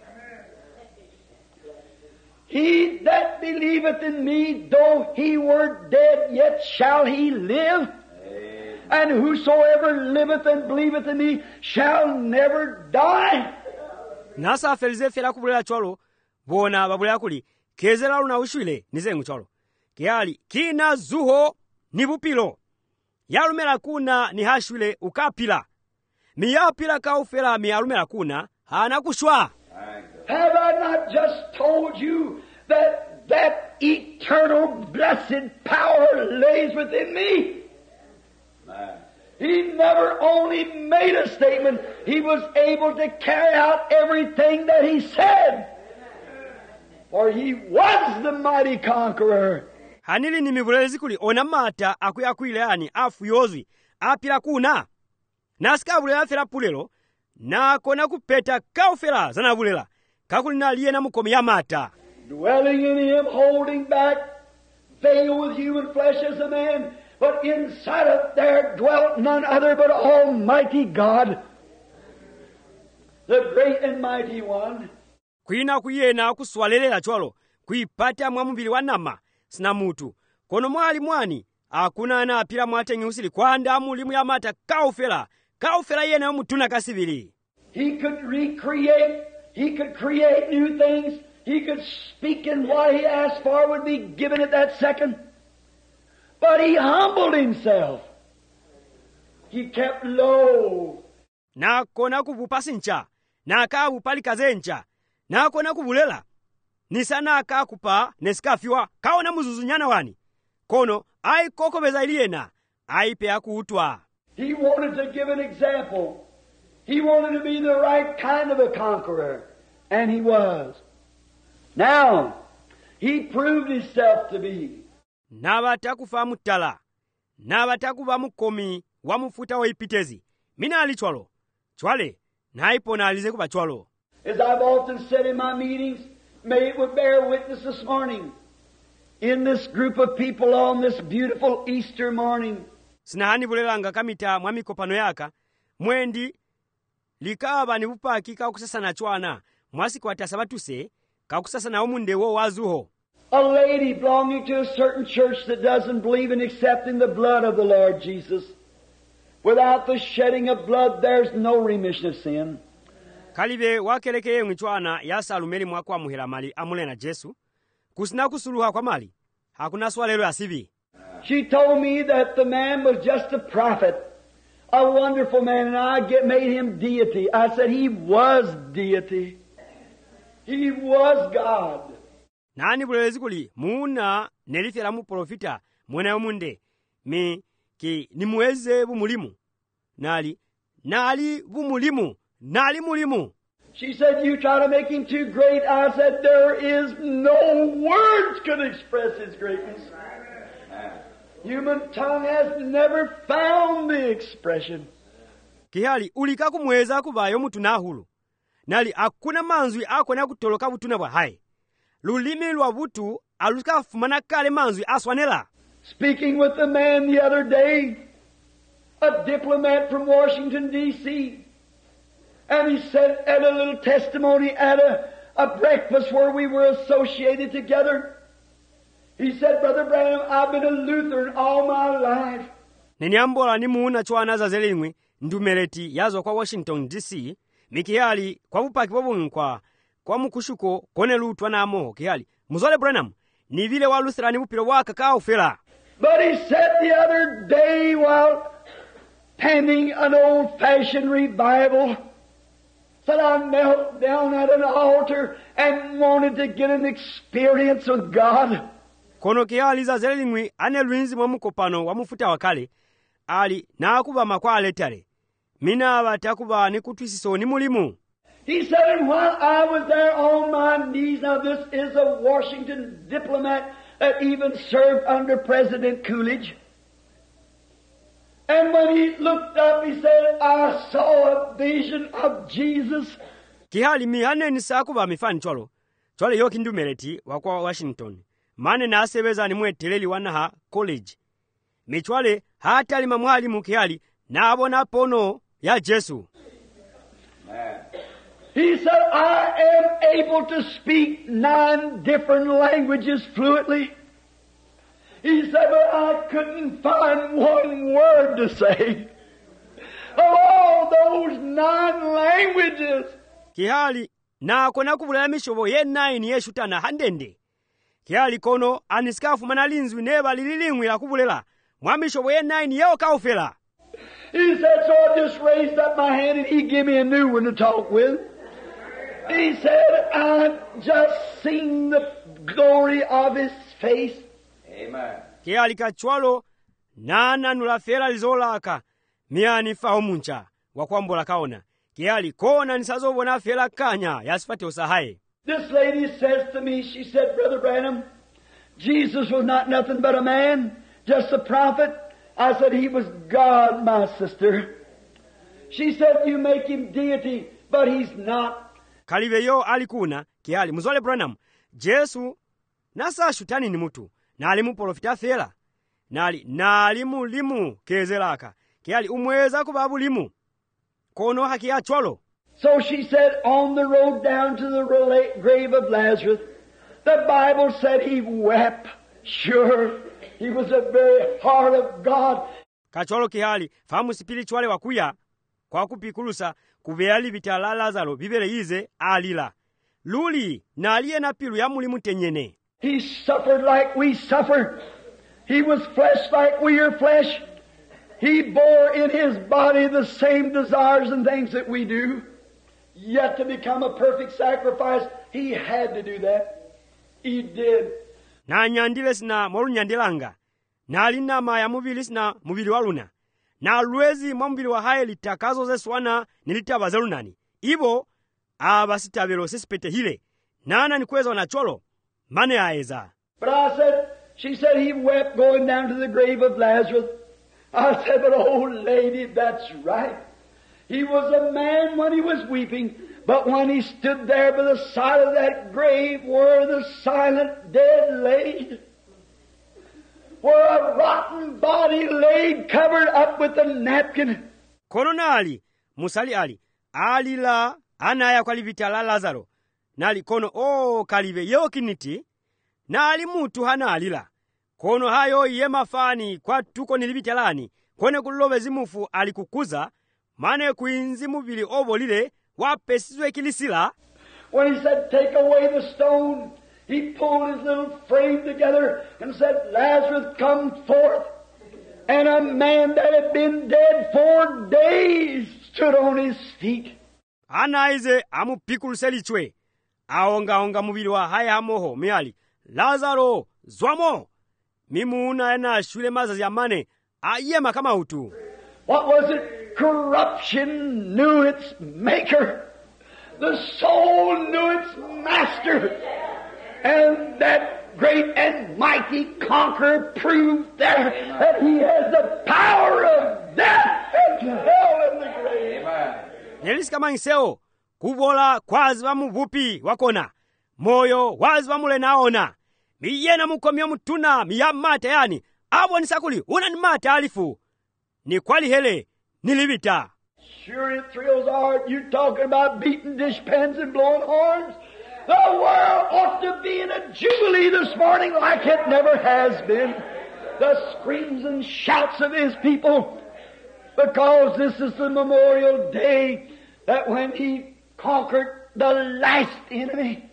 He that believeth in me, though he were dead, yet shall he live. Amen. And whosoever liveth and believeth in me shall never die. Nasa felize fela kubulela cholo, bona babulela kuli, kezela luna ushwile, nizengu cholo. Kiali, kina zuho, nibupilo. Yarumela kuna ni hashwile ukapila. Miyapila kaufela miyarumela kuna, hana kushwa. Have I not just told you that that eternal blessed power lays within me? Amen. He never only made a statement, he was able to carry out everything that he said. For he was the mighty conqueror. Hanili ni mivulezi kuli onamata akuyakuile ani afu yozi apila kuna. Nasika vulela fela pulelo na kona kupeta kaufela zana vulela. Kakulina liye na mukomi ya mata. Dwelling in him, holding back, veiled with human flesh as a man, but inside of there dwelt none other but Almighty God, the great and mighty one. Kuina kuyena kuswalelela chwalo, kuipata mwamubili wa nama, sina mutu. Kono mwali mwani, akuna na apila mwate nyusili kwa andamu limu ya mata kaufela, kaufela yena mutuna kasibili. He could recreate, he could create new things, he could speak and what he asked for would be given at that second. But he humbled himself. He kept low. Na kona kubupasi ncha, na kaa bupali kazencha, na kona kubulela. Nisana aka kupa neskafiwa kaona muzuzunyana wani. Kono ai koko beza iliena, ai pe akuutwa. He wanted to give an example. He wanted to be the right kind of a conqueror. And he was. Now, he proved himself to be. Nabatakufa mutala. Nabatakufa mukomi wamufuta wa ipitezi. Mina alichwalo. Chwale, naipo na alize kuba chwalo. As I've often said in my meetings, may it would bear witness this morning. In this group of people on this beautiful Easter morning. Sinahani bulelanga kamita mwamikopano yaka. Mwendi, likaba ni upaki kakusasa na chwana. Mwasi kwa tasabatuse, kakusasa na umunde wo wazuho. A lady belonging to a certain church that doesn't believe in accepting the blood of the Lord Jesus. Without the shedding of blood, there's no remission of sin. Kalibe wakelekeye mwichwana yasa alumeli mwakwa muhela mali amule na Jesu. Kusina kusuluha kwa mali. Hakuna swalelo asibi. She told me that the man was just a prophet. A wonderful man, and I get, made him deity. I said he was deity. He was God. Nani bulezi kuli muna nelifera mu profita mwena omunde mi ki nimweze bumulimu nali nali bumulimu nali mulimu. She said, you try to make him too great. I said, there is no words could express his greatness. Human tongue has never found the expression. Kihali ulika kumweza kubayo mutu nahulu nali akuna manzwi akona kutoloka butuna bwa hai lulimi lwa butu aluka fumana kale manzwi aswanela. Speaking with a man the other day, a diplomat from Washington, D C, and he said at a little testimony at a, a breakfast where we were associated together, he said, Brother Branham, I've been a Lutheran all my life. Nenyambola ni muuna chwana za zelingwi ndumeleti yazo kwa Washington D C mikihali kwa bupaki bobu kwa kwa mukushuko kone lutwa na amoho kihali muzole Branham ni vile wa Lutherani bupiro waka ka ufela. But he said the other day while pending an old-fashioned revival, said I knelt down at an altar and wanted to get an experience with God. Kono kihali za zelingwi ane luinzi mwa mukopano wa mufuta wakale ali na akuba makwa aletare mina abatakuba ni kutwisiso ni mulimu. He said, and while I was there on my knees, now this is a Washington diplomat that even served under President Coolidge. And when he looked up, he said, I saw a vision of Jesus. Kihali mi hane ni sakuba mifani cholo. Chole yoki ndumeleti wakwa Washington. Mane na asebeza ni mweteleli wanaha college. Michwale hata lima mwalimu kihali na abona pono ya Jesu. He said, I am able to speak nine different languages fluently. He said, but I couldn't find one word to say. Of all those nine languages. Kihali na kona kubula mishobo ye nine yeshuta na handende. Kihali kono aniskafu manalinzwi neba lililingwi la kubulela. Mwamishobo ye nine yeo kaufela. He said, so I just raised up my hand and he gave me a new one to talk with. He said, I just seen the glory of his face. Amen. Kihali kachwalo nana nulafela lizolaka miani fahomuncha wakwambola kaona. Kihali kona nisazobo na fela kanya yasifate usahaye. This lady says to me, she said, Brother Branham, Jesus was not nothing but a man, just a prophet. I said, he was God, my sister. She said, you make him deity, but he's not. Kalibe yo alikuna, kihali, muzole Branham, Jesu, nasa shutani ni mutu, na alimu profita fela, nali, na alimu limu kezelaka, kihali, umweza kubabu limu, kono haki ya cholo. So she said, on the road down to the grave of Lazarus, the Bible said he wept. Sure, he was the very heart of God. Kacholo kihali, famu sipili chwale wakuya, kwa kupikulusa, kubeali vitala Lazaro, bibele ize, alila. Luli, na alie na pilu ya mulimu tenyene. He suffered like we suffer. He was flesh like we are flesh. He bore in his body the same desires and things that we do. Yet to become a perfect sacrifice, he had to do that. He did. Na nyandile sina moru nyandilanga. Na alina maya mubili sina mubili waluna. Na alwezi mwambili wa hae litakazo zeswana nilitaba zelunani. Ibo, abasitabelo sisipete hile. Nana nikweza wanacholo. Mane aeza. But I said, she said he wept going down to the grave of Lazarus. I said, but old lady, that's right. He was a man when he was weeping, but when he stood there by the side of that grave where the silent dead laid, where a rotten body laid covered up with a napkin. Kono nali, musali ali, ali la, anaya kwa livita la Lazaro. Nali kono, oh, kalive yo kiniti, nali mutu hanalila kono hayo iye mafani kwa tuko nilibitalani kone kulobe zimufu alikukuza mane kuinzi mubili obolile wapesizwe kilisila. When he said, take away the stone, he pulled his little frame together and said, Lazarus, come forth. And a man that had been dead four days stood on his feet. Anaize amupikuluselichwe. Aonga onga mubili wa haya hamoho miali. Lazaro, zwamo. Mimuna ena shule mazazi amane. Ayema kama utu. What was it? Corruption knew its maker. The soul knew its master. And that great and mighty conqueror proved there that he has the power of death and hell and the grave. Nelisika maniseo, kubola kwazi wa muvupi wakona. Moyo wazi wa mule naona. Miyena mukomyo mutuna miyamata yani. Abo nisakuli unanimata alifu. Ni kwali hele nilibita. Sure it thrills our heart. You're talking about beating dishpans and blowing horns. The world ought to be in a jubilee this morning like it never has been. The screams and shouts of His people, because this is the memorial day that when He conquered the last enemy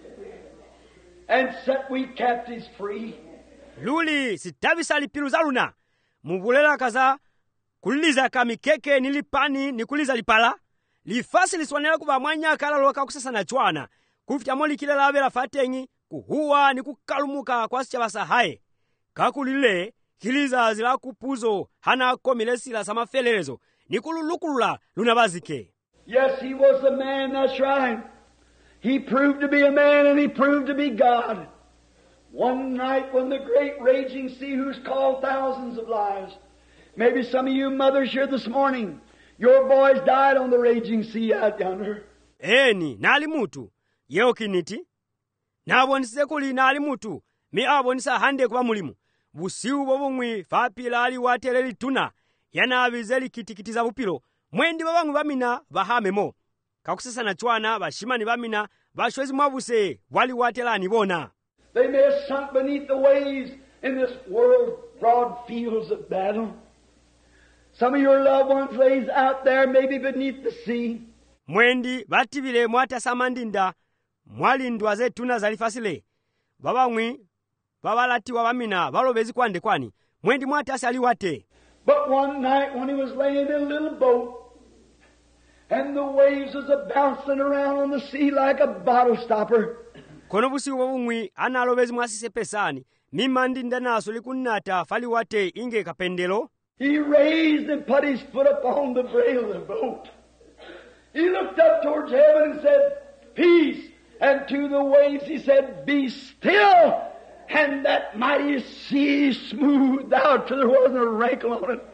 and set we captives free. Luli sitabisa lipiruza luna. Mubulela kaza kuliza kamikeke nilipani nikuliza lipala. Lifasi liswanela kuba mwanya kala loka kusasa na chwana. Kufita moli kile labela fatengi kuhuwa ni kukalumuka kwa sichabasa hae. Kakulile kiliza zila kupuzo hana komilesi la sama felelezo ni kululukulula lunabazike. Yes, He was a man, that's right. He proved to be a man and He proved to be God. One night when the great raging sea who's called thousands of lives. Maybe some of you mothers here this morning, your boys died on the raging sea out yonder. Eni, nali mutu. Yeo kiniti. Nabonise kuli nali mutu. Mi abonisa hande kwa mulimu. Busiu bobungwi fapila ali wateleli tuna. Yana abizeli kitikitiza bupilo. Mwendi babangu bamina bahamemo. Kakusasa na chwana bashimani bamina bashwezi mwabuse wali watela nibona. They may have sunk beneath the waves in this world's broad fields of battle. Some of your loved ones lays out there maybe beneath the sea. Mwendi batibile mwata samandinda mwalindwa zetuna zalifasile. Babangwi babalati wabamina balobezi kwande kwani. Mwendi mwata saliwate. But one night when he was laying in a little boat and the waves was a bouncing around on the sea like a bottle stopper. Kono busi wabungwi analobezi mwasise pesani. Mimandinda naso likunata faliwate inge kapendelo. He raised and put his foot upon the brail of the boat. He looked up towards heaven and said, peace. And to the waves he said, be still. And that mighty sea smoothed out till there wasn't a wrinkle on it.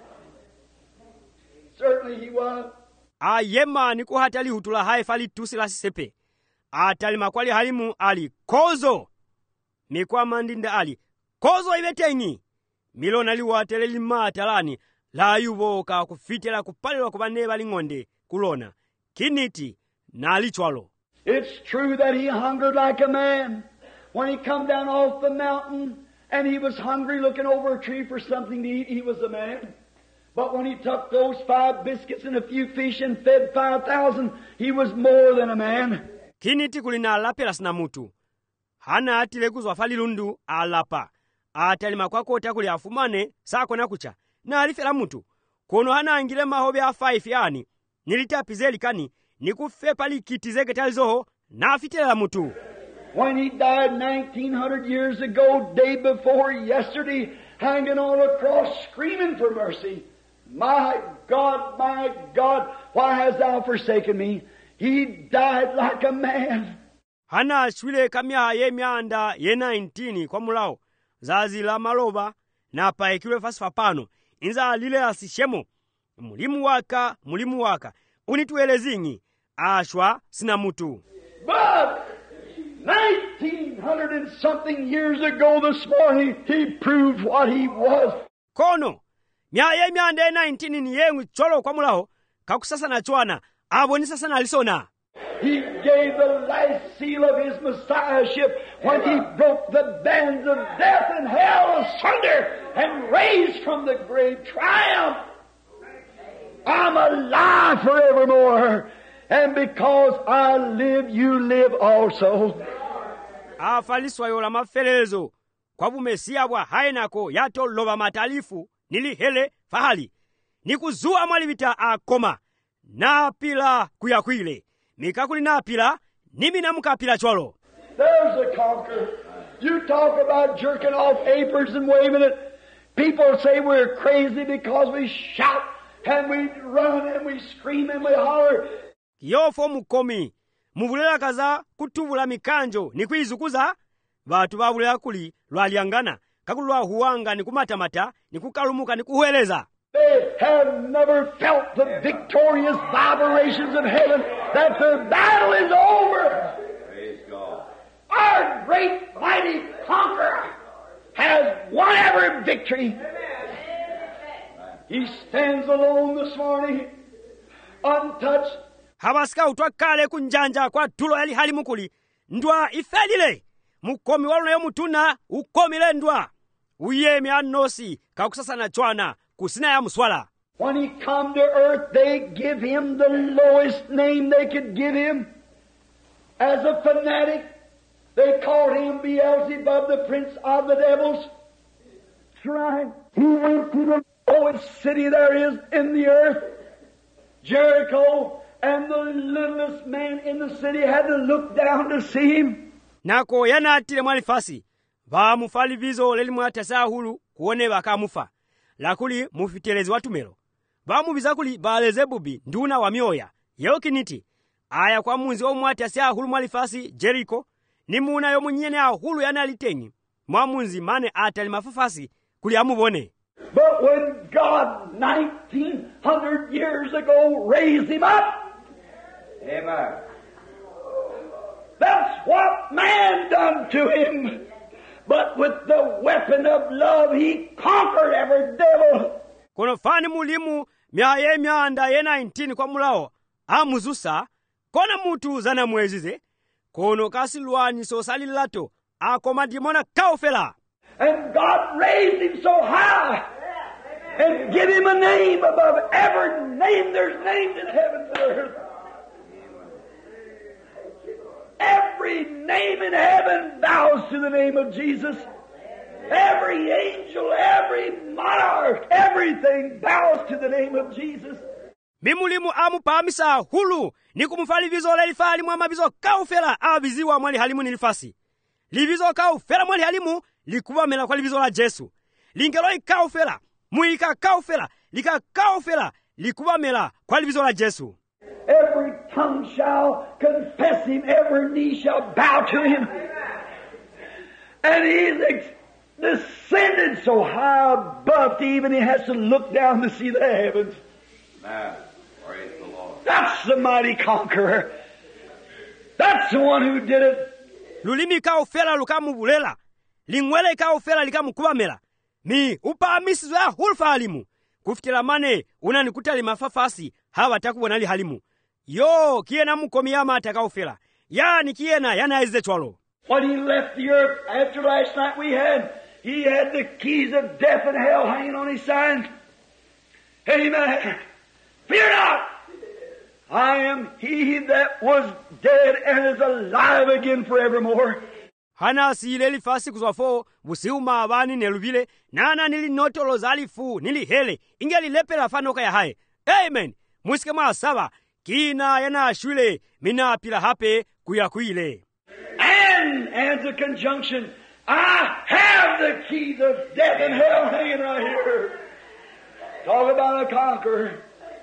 Certainly He was. Ayema ni kuhatali hutula hae fali tusi la sisepe. Atali makwali halimu ali kozo. Mikwa mandinda ali kozo ibetengi. Milona liwatele lima atalani la yuboka kufitela kupalelwa kubaneba lingonde kulona. Kiniti na alichwalo. It's true that He hungered like a man when He come down off the mountain and He was hungry looking over a tree for something to eat. He was a man. But when He took those five biscuits and a few fish and fed five thousand, He was more than a man. Kiniti kulina lapela sina mutu. Hana atile kuzwa fali lundu alapa. Atali makwako otakuli afumane sako na kucha. Na alifela mutu. Kono hana angile mahobe a five yani. Nilitapizeli kani. Nikufe pali kitizeke talizoho na afitela mutu. When He died nineteen hundred years ago, day before yesterday, hanging on a cross, screaming for mercy. My God, my God, why hast Thou forsaken me? He died like a man. Hana shwile kamia ye mianda ye nineteen kwa mulao. Zazi la maloba na paekile fasifa pano. Inza alile asishemo. Mulimu waka, mulimu waka. Unituelezingi. Ashwa sina mutu. But nineteen hundred and something years ago this morning, He proved what He was. Kono. Mia ye mianda ye nineteen ni yengu cholo kwa mulao. Kakusasa na chwana. Aboni sasa na alisona. He gave the last seal of His Messiahship when He broke the bands of death and hell asunder and raised from the grave triumph. I'm alive forevermore. And because I live, you live also. afaliswayo la mafelezo kwa bumesiya bwa hayenako yatoloba matalifu nilihele fahali nikuzuwa mwalibita akoma napila kuyakwile mikakuli napila nimi namukapila chwalo. There's a conqueror. You talk about jerking off aprons and waving it. People say we're crazy because we shout and we run and we scream and we holler. Yofo mukomi mubulela kaza kutubula mikanjo nikwizukuza batu babulela kuli lwaliangana kakulwa huwanga nikumatamata nikukalumuka nikuhueleza. They have never felt the victorious vibrations of heaven that the battle is over. Praise God. Our great mighty conqueror has won every victory. He stands alone this morning, untouched. Habasika utwakale kunjanja kwa tulo yali hali mukuli ndwa ifedile mukomi walunayo mutuna ukomile ndwa uyemi anosi kakusasana chwana kusina ya muswala. When He come to earth, they give Him the lowest name they could give Him. As a fanatic, they called Him Beelzebub, the prince of the devils. That's right. He went to the lowest city there is in the earth, Jericho, and the littlest man in the city had to look down to see Him. Nako yanatile mwalifasi ba mufalivizo leli mwatasa hulu kuone bakamufa lakuli mufitelezi watumelo ba mubizakuli Baalezebubi nduna wa mioya yeokiniti aya kwa munzi omwatasa hulu mwalifasi Jericho ni muna yo munyene hulu yanaliteni mwa munzi mane atali mafafasi kuli amubone. But when God nineteen hundred years ago raised Him up, Amen. that's what man done to Him. But with the weapon of love, He conquered every devil. Kono fani mulimu myaye myanda ye nineteen kwa mulao amuzusa kona mutu zana mwezize kono kasilwani so salilato akoma dimona kaufela. And God raised Him so high and give Him a name above every name there's named in heaven and earth. Every name in heaven bows to the name of Jesus. Every angel, every monarch, everything bows to the name of Jesus. Mimulimu amu pamisa hulu nikumufali vizo lelifali mwama vizo kaufela aviziwa mwali halimu nilifasi. Livizo kaufela mwali halimu likuwa mela kwa livizo la Jesu. Lingeloi kaufela, muika kaufela, lika kaufela likuwa mela kwa livizo la Jesu. Every tongue shall confess Him, every knee shall bow to Him. And He's ex- descended so high above, even He has to look down to see the heavens. Amen. Praise the Lord. That's the mighty conqueror. That's the one who did it. Lulimi kaufela lukamu bulela, lingwele kaufela likamu kubamela. Mi upa amisizo ya hulfa halimu. Kufitila mane unanikutali mafafasi hawa takuwa nali halimu. Yo kiena mukomi yama atakaufela. Yani kiena yana ize chwalo. When He left the earth after last night we had, He had the keys of death and hell hanging on His side. Amen. Fear not. I am He that was dead and is alive again forevermore. Hana sile lifasi kuzwafo busiuma abani nelubile nana nili notolo zalifu nili hele ingeli lepela fanoka ya hae. Amen. Musike maa saba kina yana shule mina pila hape kuyakuile. And as a conjunction, I have the keys of death and hell hanging right here. Talk about a conqueror.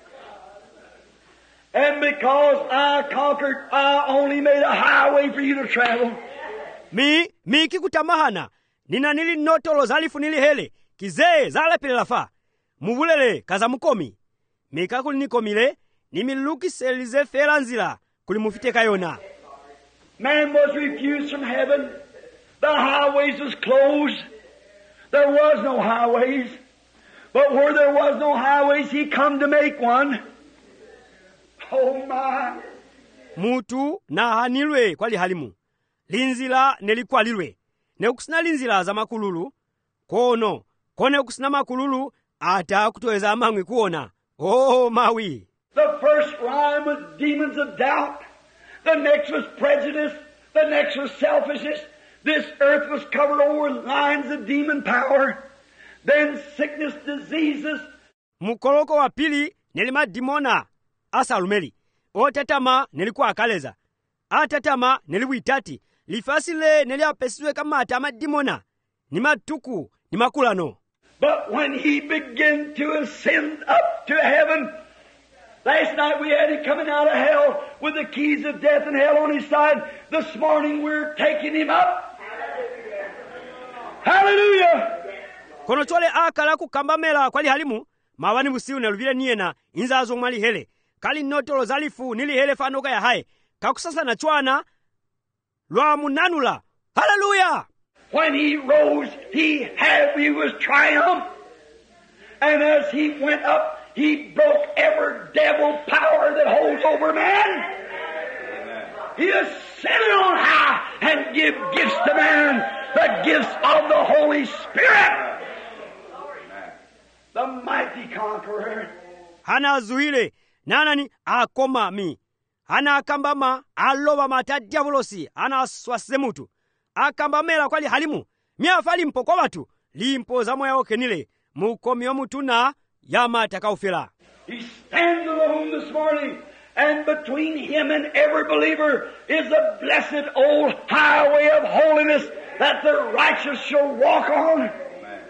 And because I conquered, I only made a highway for you to travel. Mi, mi kikutamahana, nina nili notolo zalifu nili hele, kizee zale pile lafa, mubulele kaza mukomi. Mika kuli nikomile, nimiluki selize feranzila, kuli mufite kayona. Man was refused from heaven. The highways was closed. There was no highways. But where there was no highways, He come to make one. Oh my. mutu nahanilwe kwali halimu linzila nelikwalilwe nekusina linzila za makululu kono kone kusina makululu ata kutoeza amangwi kuona oh mawi. The first rhyme was demons of doubt. The next was prejudice. The next was selfishness. This earth was covered over with lines of demon power. Then sickness, diseases. Mukoloko wa pili nelima dimona asalumeli. Otatama nelikuwa akaleza. Atatama neliwitati. Lifasile neliapesizwe kama atama dimona. Ni matuku, ni makulano. But when he began to ascend up to heaven, last night we had him coming out of hell with the keys of death and hell on his side. This morning we're taking him up. Hallelujah! Kono chole akala kukambamela kwali halimu, mawani busiu neluvile niena, inzazo mwali hele. Kali notolo zalifu nili hele fanoka ya hae. Kakusasa na chwana, lwa munanula. Hallelujah! When he rose, he had, he was triumph. And as he went up, he broke every devil power that holds over man. Amen. He ascended on high and gave gifts to man, the gifts of the Holy Spirit. Amen. The mighty conqueror. Hana zuhile, nanani akoma mi. Hana akambama, aloba mata diavolosi, hana swasemutu. Akambamela kwali halimu, miafali mpo kwa watu, limpo za moya okenile, mukomi omutuna, yama takaufila. He stands alone this morning, and between him and every believer is a blessed old highway of holiness that the righteous shall walk on. Amen.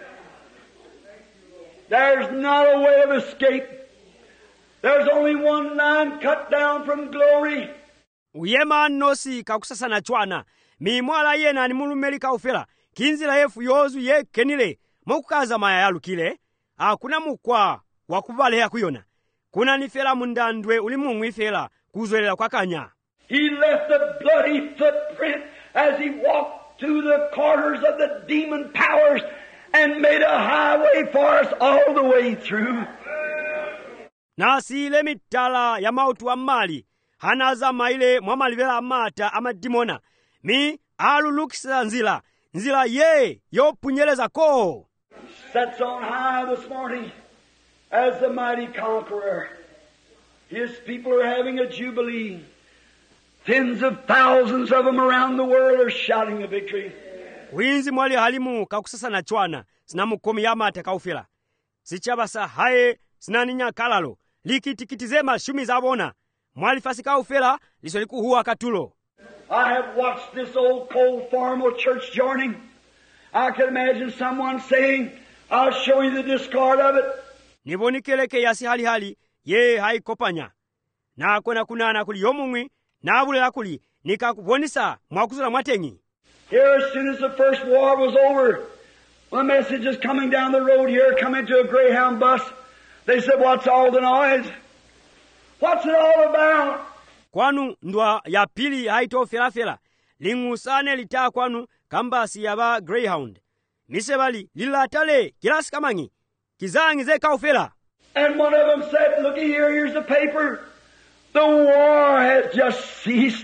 There's not a way of escape. There's only one line cut down from glory. Uyema nosi kakusasa na chwana. Mimwala yena ni mulumeli kaufela. Kinzila yefu yozu ye kenile. Mokukaza maya yalu kile. Hakuna mukwa wakubale ya kuyona. Kuna nifela mundandwe ulimungu ifela kuzolela kwa kanya. He left the bloody footprint as he walked through the corners of the demon powers and made a highway for us all the way through. Nasi ile mitala ya mautu wa mali. Hanaza maile mwamalivela amata ama dimona. Mi alulukisa nzila. Nzila ye yo punyeleza ko. Sets on high this morning as the mighty conqueror. His people are having a jubilee. Tens of thousands of them around the world are shouting the victory. Winzi mwali halimu kakusasa na chwana. Sina mukomi yama takaufila. Sichabasa hae sinaninya kalalo. Likitikitizema shumi zabona. Mwali fasika ufela lisoliku huwa katulo. I have watched this old cold formal church joining. I can imagine someone saying, I'll show you the discard of it. Nibonikeleke yasi hali hali, ye haikopanya. Na kona kunana kuli yomungwi, na abule lakuli, nika kubonisa mwakuzula mwatengi. Here as soon as the first war was over, the message is coming down the road here, coming to a Greyhound bus. They said, what's all the noise? What's it all about? Kwanu ndwa ya pili haito fela fela. Lingusane litaa kwanu kambasi yaba Greyhound. Nisebali lilatale kilasi kamangi. Kizangi ze kaufela. And one of them said, looky here, here's the paper. The war has just ceased.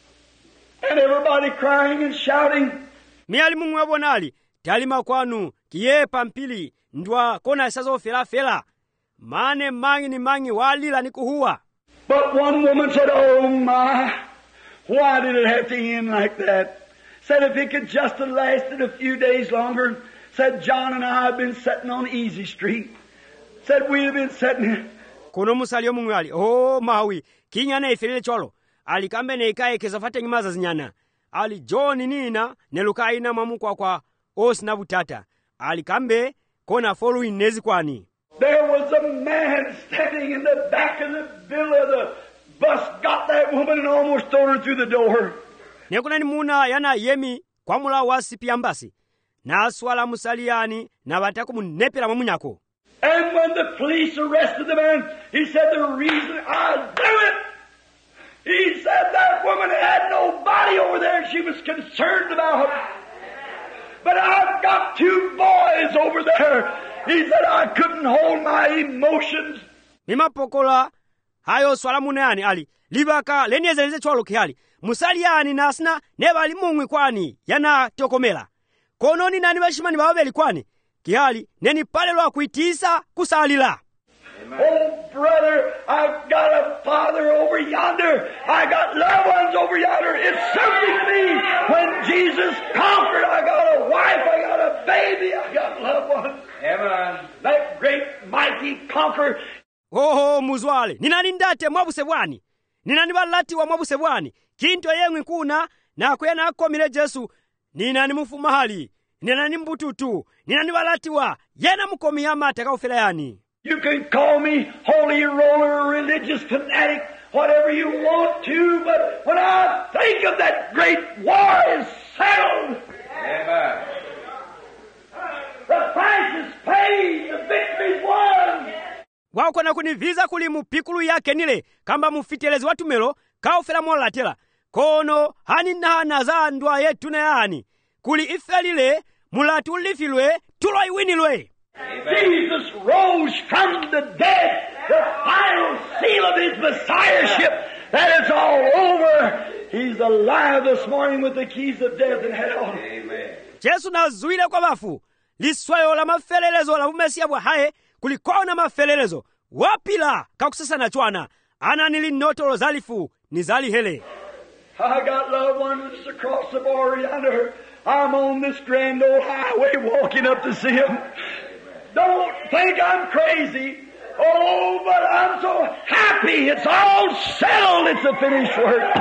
And everybody crying and shouting. Miali mungu wabonali. Talima kwanu kiye pampili ndwa kona isazo fela fela. Mane mangi ni mangi walila ni kuhua. But one woman said, oh my, why did it have to end like that? Said if it could just have lasted a few days longer. Said John and I have been sitting on Easy Street. Said we'd have been sitting. Kuno musalio mungu ali. Oh mawi. Kinyana ifilile cholo. Alikambe ne ikaye kezafate ngimaza zinyana. Ali John nina neluka ina mamu kwa kwa os na butata. Alikambe kona following nezi kwani. There was a man standing in the back of the bill of the bus, got that woman and almost thrown her through the door. Nekuna ni muna yana yemi kwa mula wasi piyambasi. Na aswala musaliani na wataku munepira mamunyako. And when the police arrested the man, he said the reason I do it, he said that woman had no body over there she was concerned about. But I've got two boys over there. He said I couldn't hold my emotions. Mima pokola hayo swala muno yani ali libaka leniyezeleze chwalo khali musali yani nasina nebali mungwi kwani yana tokomela kono ni nani bashimani babeli kwani kihali neni pale lwa kuitisa kusalila. Oh, brother, I've got a father over yonder. I got loved ones over yonder. It's something to me. When Jesus conquered, I got a wife, I got a baby, I got loved ones. Amen. That great mighty conqueror. Oho muzwale, ninani ndate mwabuse bwani. Ninani balati wa mwabuse bwani. Kinto yengwi kuna na kuyana akomile Jesu. Ninani mufumahali. Ninani mbututu. Ninani balati wa yena mukomi yamata kaufela yani. You can call me holy roller, religious fanatic, whatever you want to, but when I think of that great war is settled, Amen. the price is paid, the victory's won. Wako na kuniviza kuli mupikulu yake nile kamba mufitelezi watumelo kaufela mwalatela kono hani na naza ndwa yetu na yani kuli ifelile mulatu ulifilwe tulo iwinilwe. Jesus rose from the dead, the final seal of His messiahship, that it's all over. He's alive this morning with the keys of death and hell. Amen. Jesu nazuile kwa bafu liswayo la mafelelezo la umesiya bwa hae kulikona mafelelezo wapila kakusasa na chwana ana nili notolo zalifu ni zali hele. I got loved ones across the border yonder. I'm on this grand old highway walking up to see them. Don't think I'm crazy. Oh, but I'm so happy. It's all settled. It's a finished work.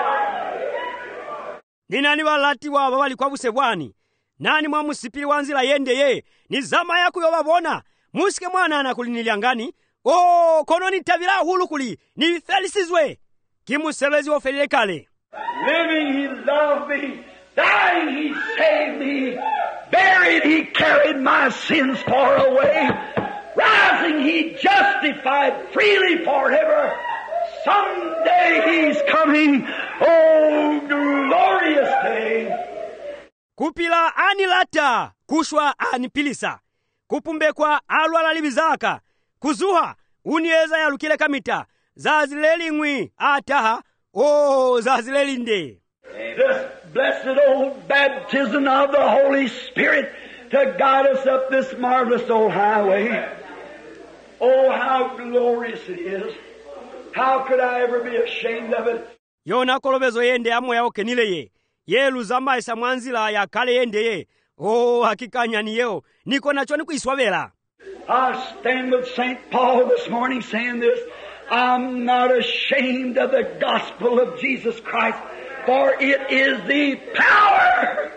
Ninani walati wa wawali kwa buse bwani. Nani mwa musipiri wanzila yende ye. Ni zama yaku yobabona. Musike mwana anakuliniliangani. Oh, kono ni tabila hulu kuli. Ni felisizwe. Kimusebezi wofelile kale. Living, He loved me. Dying, He saved me. Buried, He carried my sins far away. Rising, He justified freely forever. Someday He's coming. Oh, glorious day. Kupila anilata, kushwa anipilisa. Kupumbekwa alwala libizaka. Kuzuha, unieza ya lukile kamita. Zazileli ngwi, ataha, oh, zazileli nde. This blessed old baptism of the Holy Spirit to guide us up this marvelous old highway. Oh, how glorious it is. How could I ever be ashamed of it? Yona kolobezo yende amo ya okenile ye. Ye luzama isa mwanzila ya kale yende ye. Oh, hakika nyani yeo. Niko na choni kuiswabela. I stand with Saint Paul this morning saying this. I'm not ashamed of the gospel of Jesus Christ, for it is the power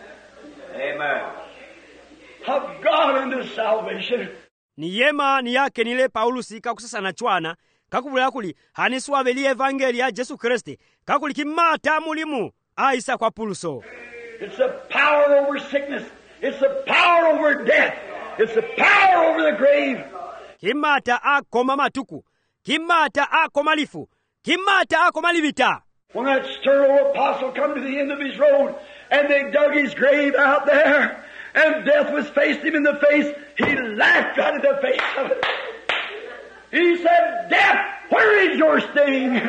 Amen. of God unto salvation. Ni yema ni yake nile Paulusi kakusasa na chwana. Kakubula kuli haniswabeli evangeli ya Jesu Kristi. Kakuli kimata mulimu. Aisa kwa puluso. It's the power over sickness. It's the power over death. It's the power over the grave. Kimata akoma matuku. Kimata akoma lifu. Kimata akoma libita. When that stern old apostle come to the end of his road and they dug his grave out there and death was faced him in the face, he laughed out of the face of it. He said, "Death, where is your sting?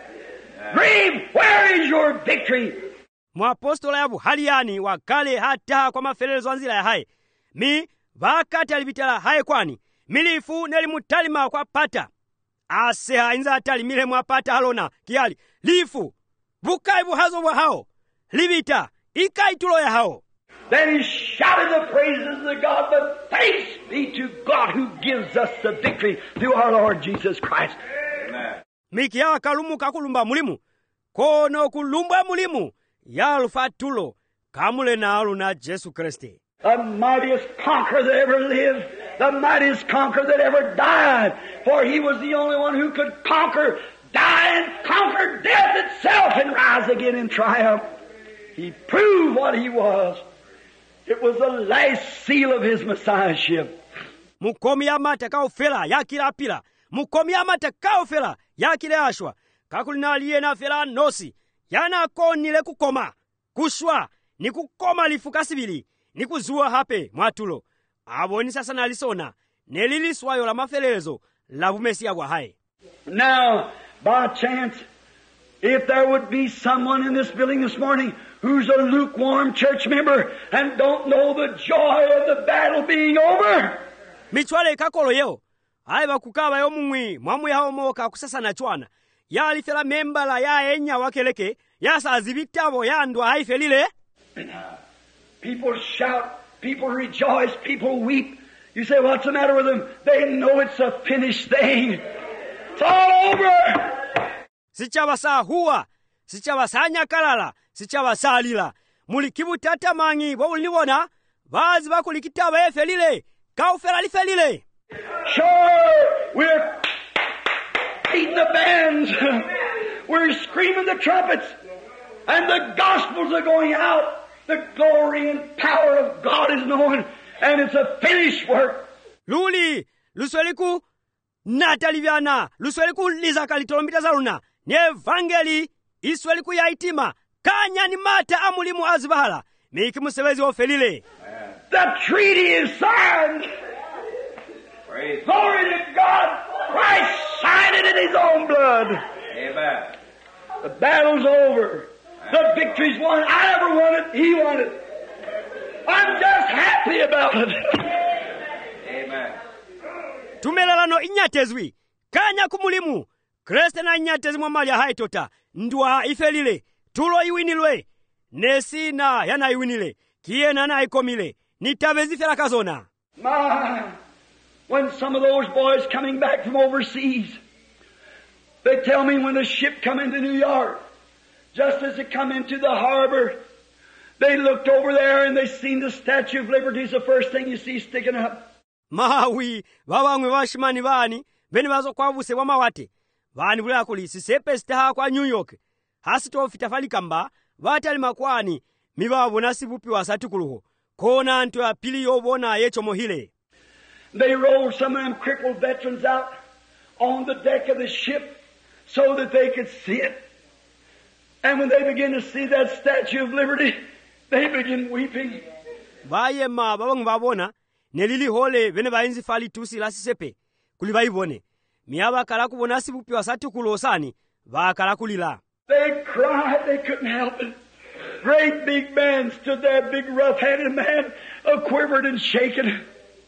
Grave, where is your victory?" Mwapostola yabu haliani wakale hata kwa mafelelezo anzila ya hae. Mi vakati alibitala hae kwani. Milifu nelimutalima kwa pata. Ase hainza atali mile mwapata halona kiali. Lifu. Bukaibu hazo wa hao. Libita. Ikai tulo ya hao. Then he shouted the praises of God, but thanks be to God who gives us the victory through our Lord Jesus Christ. Amen. Miki ya kalumu kakulumba mulimu. Kono kulumba mulimu. Yalufa tulo. Kamule na alu na Jesu Kristi. The mightiest conqueror that ever lived, the mightiest conqueror that ever died, for He was the only one who could conquer, die and conquer death itself and rise again in triumph. He proved what He was. It was the last seal of His messiahship. Mukomi ya mata kao fela ya kila pila. Mukomi ya mata kao fela ya kile ashwa. Kakulina aliye na fela nosi. Yana konile kukoma. Kushwa ni kukoma lifukasibili. Ni kuzua hape mwatulo. Aboni sasa nalisona. Neliliswayo la mafelelezo la bumesi ya wahae. Now, by chance, if there would be someone in this building this morning who's a lukewarm church member and don't know the joy of the battle being over. Michwale kakolo yeo. Aiba kukawa yo mungwi, mwamu ya homoka kusasa na chwana. Ya alifela membala ya enya wakeleke, ya sazibitavo ya andwa haife lile. People shout, people rejoice, people weep. You say, what's the matter with them? They know it's a finished thing. It's all over. Sichaba saa huwa, sichaba saa nyakalala, sichaba saa lila. Muli kibu tata mangi, wawu niwona, vazi wako likitaba efe lile, kaufela life lile. Sure, we're beating the bands. We're screaming the trumpets. And the gospels are going out. The glory and power of God is known. And it's a finished work. Luli, lusweliku, nataliviana, lusweliku lizaka litolomita zaluna. Ni evangeli, isweliku ya itima, kanya ni mata amulimu azibahala. Miki musewezi ofelile. The treaty is signed. Praise Glory to God. Christ signed it in His own blood. Amen. The battle's over. The victory's won. I never won it. He won it. I'm just happy about it. Amen. Tumelalano inyatezwi. Kanya kumulimu. Kreste na inyatezwi mwamali ya haitota. Ndwa ifelile. Tulo iwinilwe. Nesina yana iwinile. Kiena na ikomile. Nitabezi fela kazona. My, when some of those boys coming back from overseas, they tell me when the ship come into New York, just as it come into the harbor, they looked over there and they seen the Statue of Liberty is the first thing you see sticking up. Mawi, wawangwe washimani vani, veni wazo kwa vuse wa mawate. Vani vule akuli, sisepe staha kwa New York. Hasito fitafali kamba, vatali makwani, miwavu nasibupi wa satukuluho. Kona anto ya pili yobona yecho mohile. They rolled some of them crippled veterans out on the deck of the ship so that they could see it. And when they begin to see that Statue of Liberty, they begin weeping. Vaye ma babang babona, nelili hole vene vainzi fali tusi la sisepe, kulivaivone. Miaba karaku nasibupi wa satukulosani, va karakulila. They cried, they couldn't help it. Great big man stood there, big rough-handed man, uh, quivered and shaken.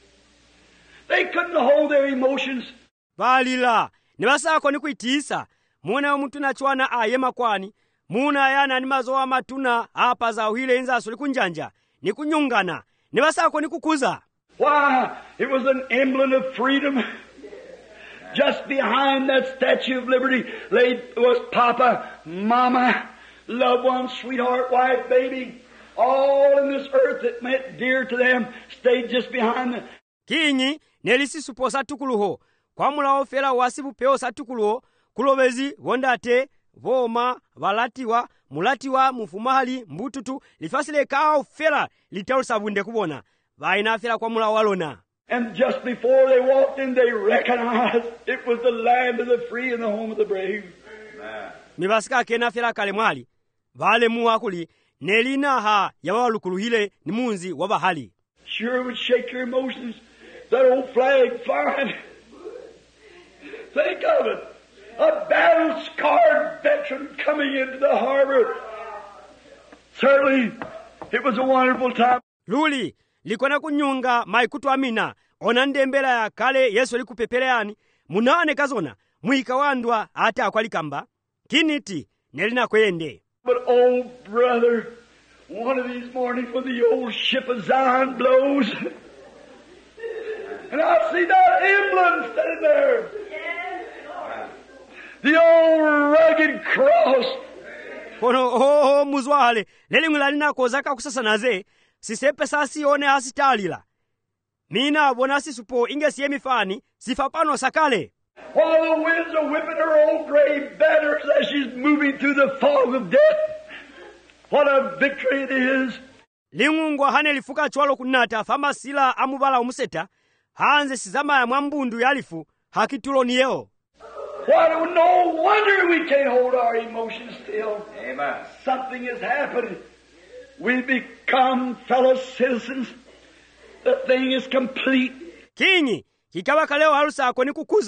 They couldn't hold their emotions. Valila, nivasako ni kuitisa, muna mtu na chwana ayema kwani, muna yana ni mazoa matuna, hapa za uhile inza suli kunjanja, ni kunyungana, nivasako ni kukuza. Why, it was an emblem of freedom. Just behind that Statue of Liberty lay was Papa, Mama, loved one, sweetheart, wife, baby. All in this earth that meant dear to them stayed just behind the... Kinyi, nelisi supo satukuluho. Kwa mula ofela wasibu peo satukuluho, kulobezi, wondate, voma, valatiwa, mulatiwa, mufumahali, mbututu, lifasile kao fela, litau sabunde kubona. Vaina fela kwa mula walona. And just before they walked in, they recognized it was the land of the free and the home of the brave. Amen. Mibasika kena fela kale mwali. Vale muwakuli, nelina ha yawalukuluhile ni munzi wabahali. Sure would shake your emotions. That old flag flying. Think of it. A battle-scarred veteran coming into the harbor. Certainly, it was a wonderful time. Luli, likona kunyunga maikutu amina. Onande mbela ya kale Yesu likupepeleani. Munaone kazona. Muikawandwa hata akwalikamba. Kiniti, nelina kwende. But oh, brother, one of these mornings when the old ship of Zion blows, and I see that emblem standing there. The old rugged cross. Kono oh muzwale leli ngulalina kozaka kusasa naze sisepe sasi one asitalila. Mina bonasi supo inge siemi fani sifapano sakale. While the winds are whipping her old gray banners as she's moving through the fog of death. What a victory it is. Lingungwa hane lifuka chwalo kunata fama sila amubala umuseta. Hanze sizama ya mwambundu yalifu hakitulo niyeo. What, no wonder we can't hold our emotions still. Amen. Something has happened. We become fellow citizens. The thing is complete. Kinyi, kikawa kaleo harusa kweni kukuza.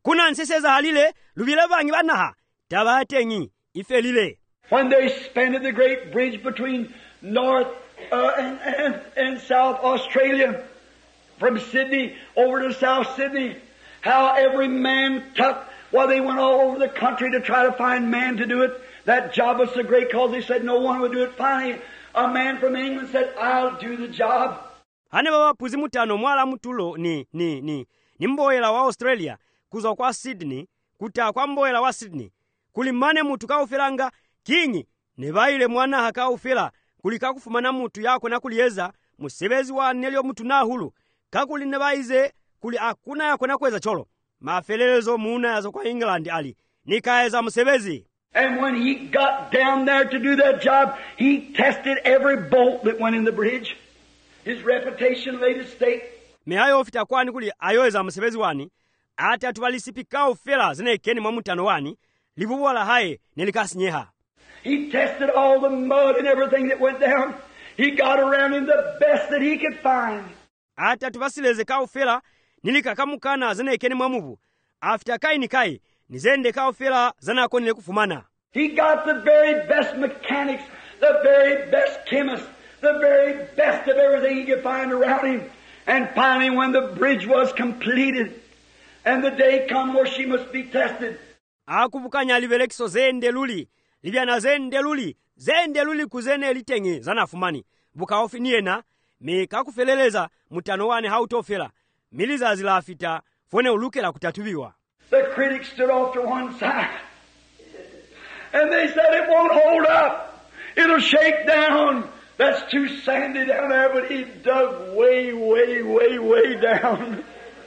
kuna nseseza halile luvile vangi vanaha tavatengi ife lile. When they spanted the great bridge between North uh, and, and, and South Australia, from Sydney over to South Sydney, how every man took, well, they went all over the country to try to find man to do it. That job was so great because they said no one would do it. Finally, a man from England said, I'll do the job. Hane vapuzi mutano mwala mutulo ni, ni, ni, ni mboela wa Australia, kuza kwa Sydney, kuta kwa mboela wa Sydney. Kulimane mutu kaufelanga, kingi, nevaile mwana haka ufela, kulika kufumana mutu yako na kulieza, musebezi wa nelio mutu na hulu, kakuli nevaize, kuli akuna yako na kweza cholo. Mafelelezo muna yazo kwa England ali, nikaeza musebezi. And when he got down there to do that job, he tested every bolt that went in the bridge. His reputation laid at stake. Mehayo ofita kwani kuli ayoeza musebezi wani, ati atuwalisipikao fela zine keni mamutano wani, livuwala hae nelikasinyeha. He tested all the mud and everything that went down. He got around him the best that he could find. Ati atuwasileze kao fela, nilikakamukana zine keni mamuvu. After kai ni kai, nizende kao fela zana koni kufumana. He got the very best mechanics, the very best chemists, the very best of everything he could find around him. And finally, when the bridge was completed, and the day come where she must be tested. Akuvukanya livelekso zende luli, libyana zende luli, zende luli kuzene litenge zana fumani. Buka ofiniena, me kakufeleleza mutano wane hautofela. Miliza zila afita, fone uluke la kutatubiwa. The critics stood off to one side. And they said, it won't hold up. It'll shake down. That's too sandy down there, but he dug way, way, way, way down.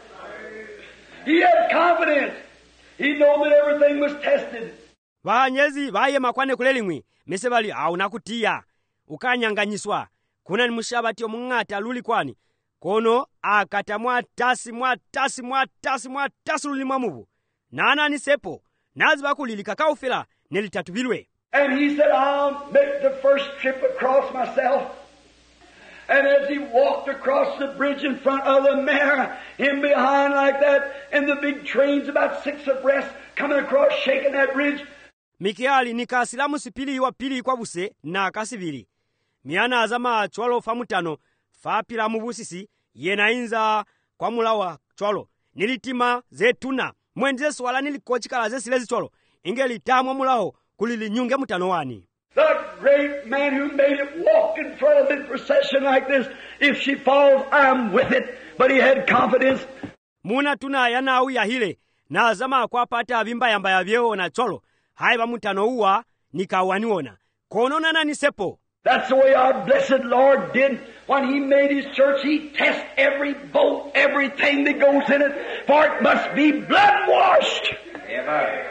He had confidence. He knew that everything was tested. Vanyezi vaye makwane kulelimwi, mesebali au nakutia. Ukanyanganyiswa. Kuna ni mushabati o mungata luli kwani. Kono akata mwatasi mwatasi mwatasi mwatasi luli mamuvu. Nana ni sepo. Nazi bakuli likakaufela nelitatubilwe. And he said, I'll make the first trip across myself. And as he walked across the bridge in front of the mare, him behind like that, and the big trains about six abreast coming across shaking that bridge. Mikiali nikasilamu sipili wa pili kwa buse na kasivili. Miana azama chwalo famutano, fapila mubusisi, yena inza kwa mulawa chwalo. Nilitima zetuna, mwenze swala nilikochikala zesilezi chwalo. Ingeli tamwa mulaho kulili nyunge mutano wani. The great man who made it walk in front of the procession like this. If she falls, I'm with it. But he had confidence. Muna tuna yana au ya hile. Na azama kwa pata vimba yamba ya vyeo na cholo. Haiba mutano uwa nikawaniona. Konona na nisepo. That's the way our blessed Lord did. When He made His church, He tests every bolt, everything that goes in it. For it must be blood washed. Amen.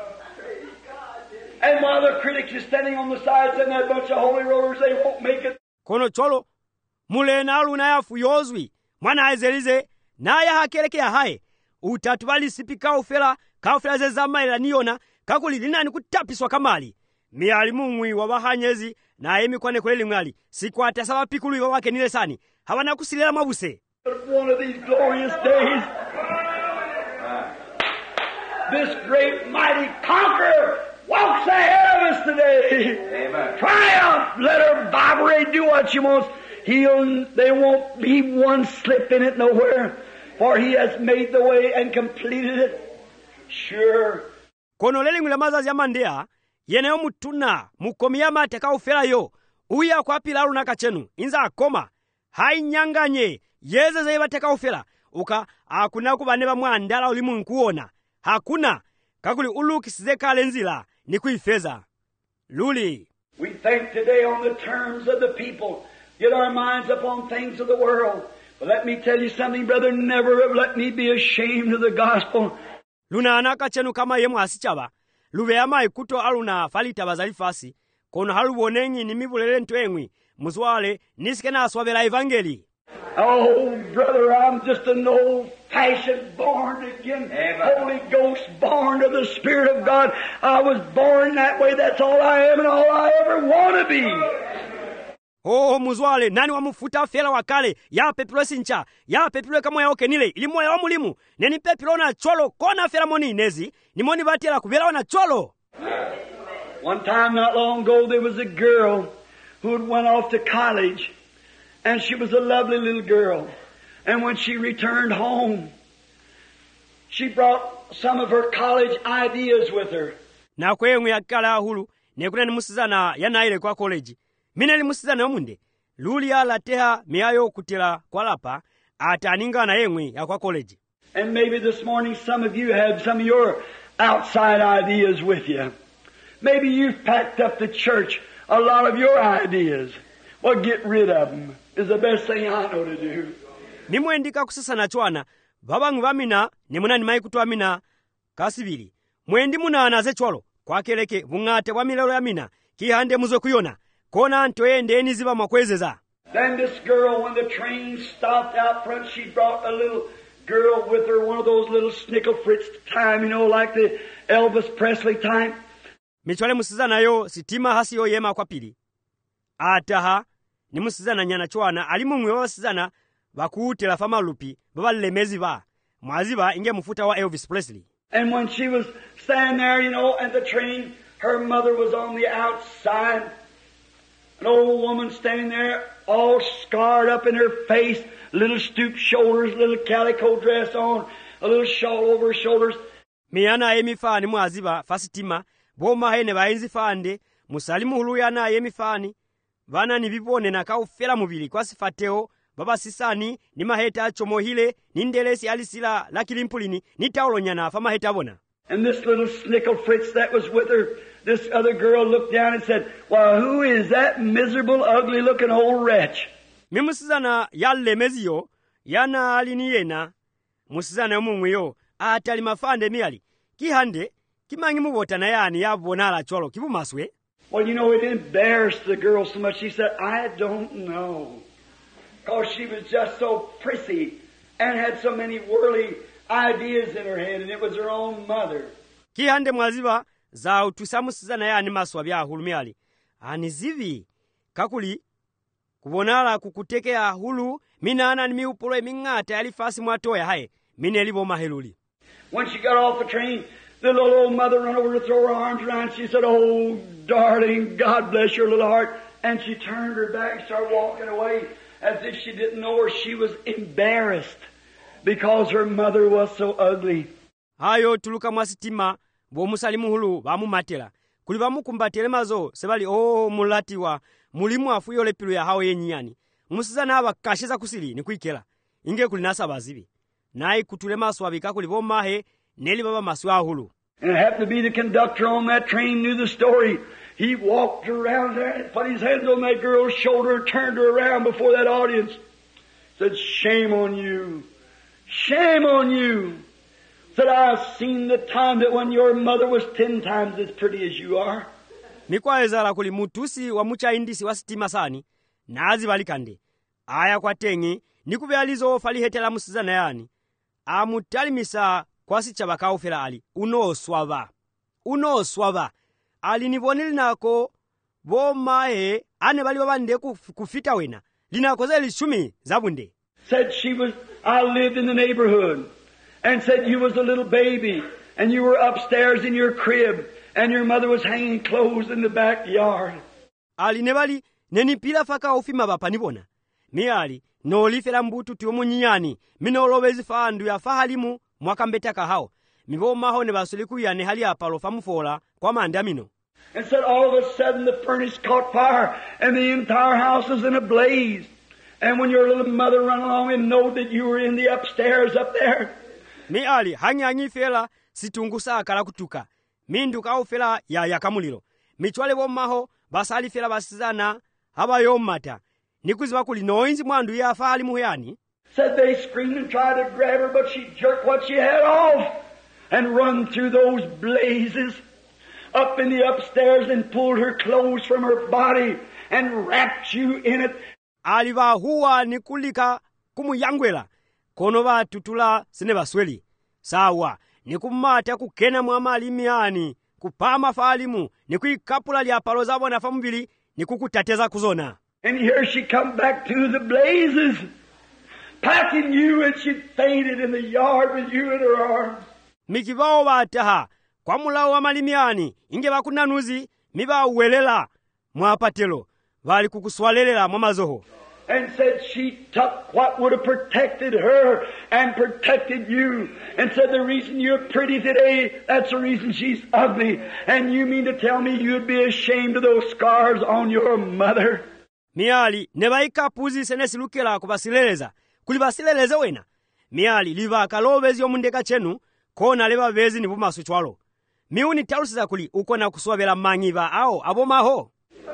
And while the critics is standing on the sides and that bunch of holy rollers, they won't make it. Kono cholo, mule na alu na ya fuyozwi, mwana aizelize, na ya hakeleke ya hae, utatubali sipi kaufela, kaufela ze zamaila niona, kakuli lina ni kutapiswa kamali. Miali mungwi wabahanyezi, na emi kwane kuleli mwali, siku atasaba pikulu iwa wake nile sani, hawana kusilela mabuse. But one of these glorious days, this great mighty conqueror walks ahead of us today. Amen. Triumph. Let her vibrate, do what she wants. He'll, there won't be one slip in it nowhere. For He has made the way and completed it. Sure. Kono leli mwila mazazi ya mandea, yeneo mutuna, mukomiyama teka ufela yo, uya kwa pilaru na kachenu, inza akoma, hai nyanganye, yeze zaiba teka ufela, uka hakuna kubaneba muandala ulimu nkuona, hakuna, kakuli ulu kisizeka lenzila, ni kuifeza. Luli. We think today on the terms of the people, get our minds upon things of the world. But let me tell you something, brother, never let me be ashamed of the gospel. Luna anaka chenu kama yemu asichaba, luwe ama ikuto aluna falita bazalifasi, kono halu bonengi ni mibulele ntuengwi, muzwale nisikena aswabela evangeli. Oh, brother, I'm just an old-fashioned, born-again, Amen. Holy Ghost, born of the Spirit of God. I was born that way. That's all I am and all I ever want to be. Oh muzwale nani wamufuta fela wakale ya pepilo sincha ya pepilo kama yaoke nile ili moya wa mulimu neni pepilo na cholo kona fela moni inezi ni moni batela kubela na cholo. One time not long ago there was a girl who had went off to college, and she was a lovely little girl. And when she returned home, she brought some of her college ideas with her. Na kwenye yakala hulu nekuna ni musizana yanaile kwa college. Mine li musizana omunde luli ya lateha miayo kutila kwa lapa ataninga na yengwe ya kwa college. And maybe this morning some of you have some of your outside ideas with you. Maybe you've packed up the church a lot of your ideas. Well, get rid of them is the best thing I know to do. Nimwendika kusasana chwana babangu bamina nimuna ni maikutu amina kasibili mwendi muna anaze chwalo kwa keleke bungate wa milelo ya mina kihande muzo kuyona kona ntoende eniziba makwezeza. Then this girl, when the train stopped out front, she brought a little girl with her, one of those little snickle fritz time, you know, like the Elvis Presley time. Michwale musizana yo sitima hasi yo yema kwa pili. Ataha ni musizana nyana chwana alimu mwe wa sizana bakuutela fama lupi baba lemezi ba mwaziba inge mufuta wa Elvis Presley. And when she was standing there, you know, at the train, her mother was on the outside. An old woman standing there, all scarred up in her face, little stooped shoulders, little calico dress on, a little shawl over her shoulders. Miyana emifani mwaziba fasitima boma hene bainzi fande musalimu hulu yana emifani bana ni bibone na kaufela mubili kwa sifateo baba sisani ni maheta chomo hile ni ndelesi alisila lakilimpulini ni taulo nyana fama heta bona. And this little snickle fritz that was with her, this other girl looked down and said, "Well, who is that miserable, ugly-looking old wretch?" Mimusizana yalle meziyo yana aliniyena musizana yomumwiyo atali mafande miali kihande kimangi mubota na yani yabona la cholo kibumaswe. Well, you know, it embarrassed the girl so much. She said, "I don't know." Because she was just so prissy and had so many whirly ideas in her head, and it was her own mother. Kihande mwaziba za utusamusizana yani maswa bya hulumiali. Anizivi kakuli kubonala kukutekea hulu minana ni miupolo mingata alifasi mwatoya hae minelibo maheluli. When she got off the train, the little old mother ran over to throw her arms around. She said, "Oh, darling, God bless your little heart." And she turned her back and started walking away as if she didn't know her. She was embarrassed because her mother was so ugly. Hayo tuluka mwasitima bo musalimu hulu bamu matela kuli bamu kumbatele mazo sebali oh mulatiwa mulimu afuyo lepilu ya hao yenyani musizana aba kasheza kusili ni kuikela inge kulinasa bazibi nai kutule maswa bika kuli bo mahe neli baba maswa hulu. And it happened to be the conductor on that train knew the story. He walked around there and put his hands on that girl's shoulder and turned her around before that audience. Said, "Shame on you. Shame on you." Said, "I've seen the time that when your mother was ten times as pretty as you are." Mikwaeza la kuli mutusi wa mucha indisi wa sitima sani nazi balikande aya kwa tengi nikubealizo fali hetela musizana yani amutalimisa kwa sicha bakao fela ali uno swava uno swava ali nibonili nako bo mae ane bali babande kufita wena linako zeli shumi zabunde. Said she was, I lived in the neighborhood, and said you was a little baby and you were upstairs in your crib and your mother was hanging clothes in the backyard. Ali nebali neni pila faka ofima bapa nibona mi ali no lifela mbutu tuyomu nyani minolobezi faandu ya fahalimu mwakambetaka hao miboma hao ne basuliku ya ne hali apalo famufola kwa mandamino. And said all of a sudden the furnace caught fire and the entire house was in a blaze. And when your little mother run along and know that you were in the upstairs up there. Mi ali hanyanyi fela situngusa akala kutuka mindu kao fela ya yakamulilo michwale bomaho basali fela basizana haba yomata nikuziba kuli noinzi mwandu ya fali muhani. Said they screamed and tried to grab her, but she jerked what she had off and run through those blazes up in the upstairs and pulled her clothes from her body and wrapped you in it. Aliva huwa nikulika kumuyangwela kono ba tutula sine basweli sawa nikumata kukena mwamali miani kupama falimu nikuikapula lya palo zabo na famubili nikukutateza kuzona. And here she come back to the blazes, packing you, and she fainted in the yard with you in her arms. Mikivawo bataha, kwa mulawo wa malimiani, inge bakunanuzi, miba uwelela, mwapatelo, vali kukuswalelela mwamazoho. And said she took what would have protected her and protected you. And said the reason you're pretty today, that's the reason she's ugly. And you mean to tell me you'd be ashamed of those scars on your mother? Miali, nebaika puzi senesilukela kubasileleza. Kulibasileleze wena. Miali, liva kalobezi yomundeka chenu, kona leba vezi ni bumasu chwalo. Miuni talusiza kuli, ukona kuswabela mangiva ao, abomaho.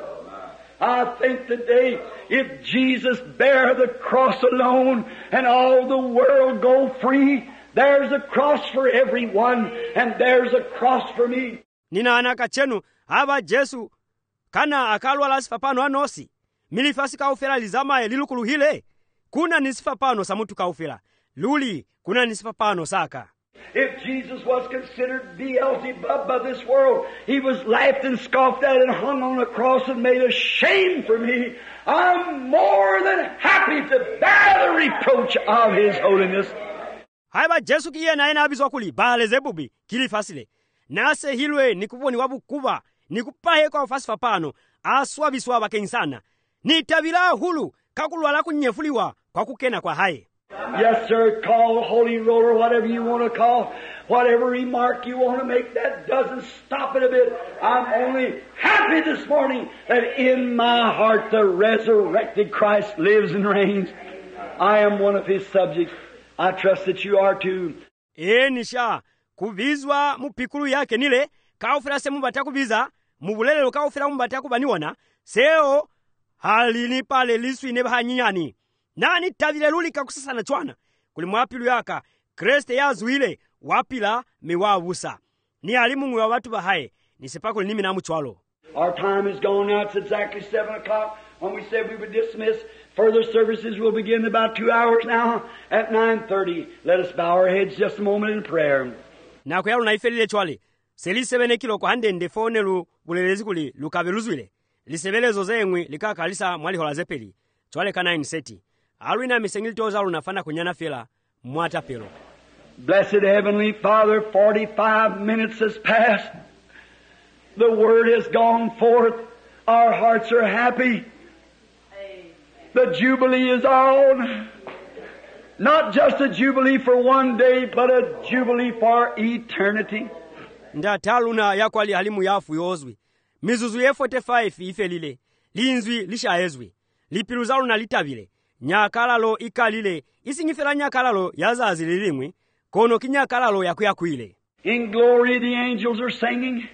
I think today, if Jesus bear the cross alone and all the world go free, there's a cross for everyone and there's a cross for me. Nina anaka chenu, haba Jesu, kana akalwa la sifapano anosi. Milifasi kaufela lizama e lilukulu hile. Kuna nisifapano samutu kaufela. Luli, kuna nisifapano saka. If Jesus was considered Beelzebub by this world, he was laughed and scoffed at and hung on a cross and made a shame for me. I'm more than happy to bear the reproach of His holiness. Haiba Jesu kiye na ena abizwa kuli, baale zebubi, kili fasile. Nase hilwe nikuponi wabu kuba, nikupahe kwa ufasifapano, aswa biswa wake insana. Nitabila hulu, kakulwa la kunyefuliwa, kwa kukena kwa hae. Yes, sir, call holy roller, whatever you want to call, whatever remark you want to make, that doesn't stop it a bit. I'm only happy this morning that in my heart the resurrected Christ lives and reigns. I am one of His subjects. I trust that you are too. E nisha, kuvizwa mupikulu yake nile, kaufira se mubata kuviza, mubulelelo kaufira mubata kubaniwana, seo halini pale lisu ineba hanyinyani. Nani tavile lulika kusasana chwana. Kuli mwapilu yaka, kreste ya zuile, wapila miwavusa. Ni alimu mwa watu bahae, nisipako nimi na mchwalo. Our time is gone now. It's exactly seven o'clock. When we said we would dismiss, further services will begin in about two hours now at nine thirty. Let us bow our heads just a moment in prayer. Na kuyalu na ifelile chwale. Seli sebene kilo kwa hande ndefone lu bulelezi kuli lukabe luzwile. Lisebele zozengwi likaka alisa mwali hola zepeli. Chwale kana inseti. Alwina misengili toza lunafana kunyana fela mwata pelo. Blessed Heavenly Father, forty-five minutes has passed. The Word has gone forth. Our hearts are happy. The Jubilee is on. Not just a Jubilee for one day, but a Jubilee for eternity. Nda taluna yako ali halimu yafu yozwi. Mizuzu ye forty-five ifelile. Linzwi lisha ezwi. Lipiruzalu na litavile. Nyakalalo ikalile. Isingifela nyakalalo yazazi lilimwi. Kono kinyakalalo yaku yakuile. In glory the angels are singing.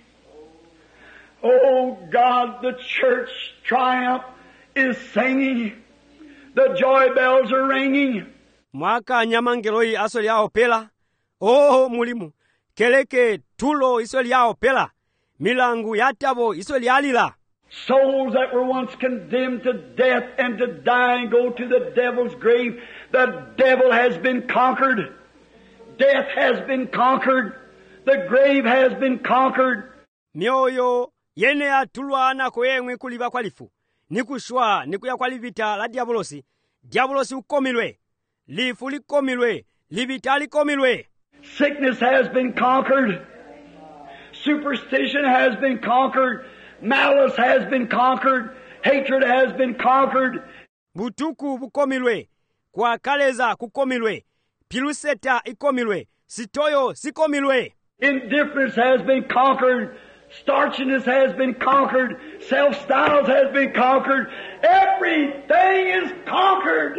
Oh God, the church triumph is singing. The joy bells are ringing. Mwaka nyamangeloi asoli yao pela. Oh mulimu. Keleke tulo isoli yao pela. Milangu yatabo isoli alila. Souls that were once condemned to death and to die and go to the devil's grave, the devil has been conquered. Death has been conquered. The grave has been conquered. Mioyo yene atulwa na koengwe kuliva kwalifu. Nikushwa nikuya kwalivita la diabolosi. Diabolosi ukomilwe. Lifu likomilwe. Livita likomilwe. Sickness has been conquered. Superstition has been conquered. Malice has been conquered. Hatred has been conquered. Butuku bukomilwe. Kwa kaleza kukomilwe. Piluseta ikomilwe. Sitoyo sikomilwe. Indifference has been conquered. Starchiness has been conquered. Self-styles has been conquered. Everything is conquered.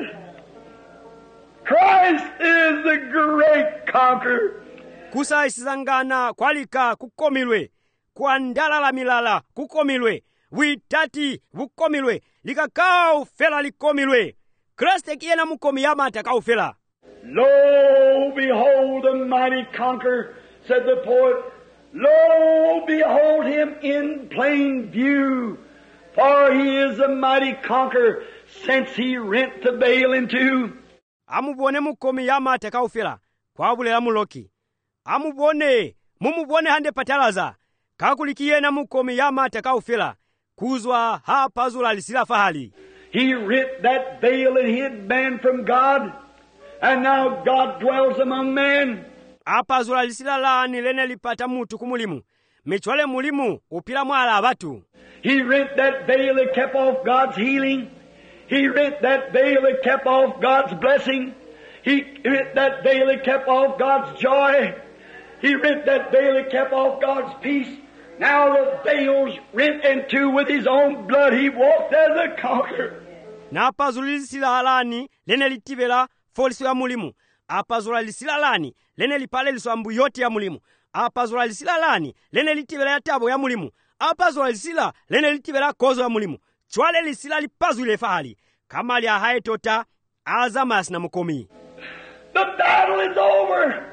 Christ is the great conqueror. Kusa isizangana kwalika kukomilwe. Kwa ndala la milala kukomilwe. Witati vukomilwe. Likakao fela likomilwe. Kriste kiena mukomi yama atakao fela. Lo, behold the mighty conqueror, said the poet. Lo, behold him in plain view. For he is a mighty conqueror, since he rent the veil in two. Amubone mukomi yama atakao fela. Kwa bulela muloki. Amubone, mumubone hande patalaza. Kakulikiye na mukomi yama atakao fela. Kuzwa hapa zula lisila fahali. He rent that veil that hid man from God, and now God dwells among men. apazula lisila lani lene lipata mutu kumulimu michwale mulimu upila mwala abatu. He rent that veil that kept off God's healing. He rent that veil that kept off God's blessing. He rent that veil that kept off God's joy. He rent that veil that kept off God's peace. Now the veil's rent in two with His own blood. He walked as a conqueror. Na apazula lisila lani lene litibela folisi ya mulimu. Apazula lisila lani lene lipale liswambu yote ya mulimu. Apazula lisila lani lene litibela ya tabo ya mulimu. Apazula lisila lene litibela kozo ya mulimu. Chwale lisila lipazule fahali. Kama li ahaye tota azamas na mukomi. The battle is over.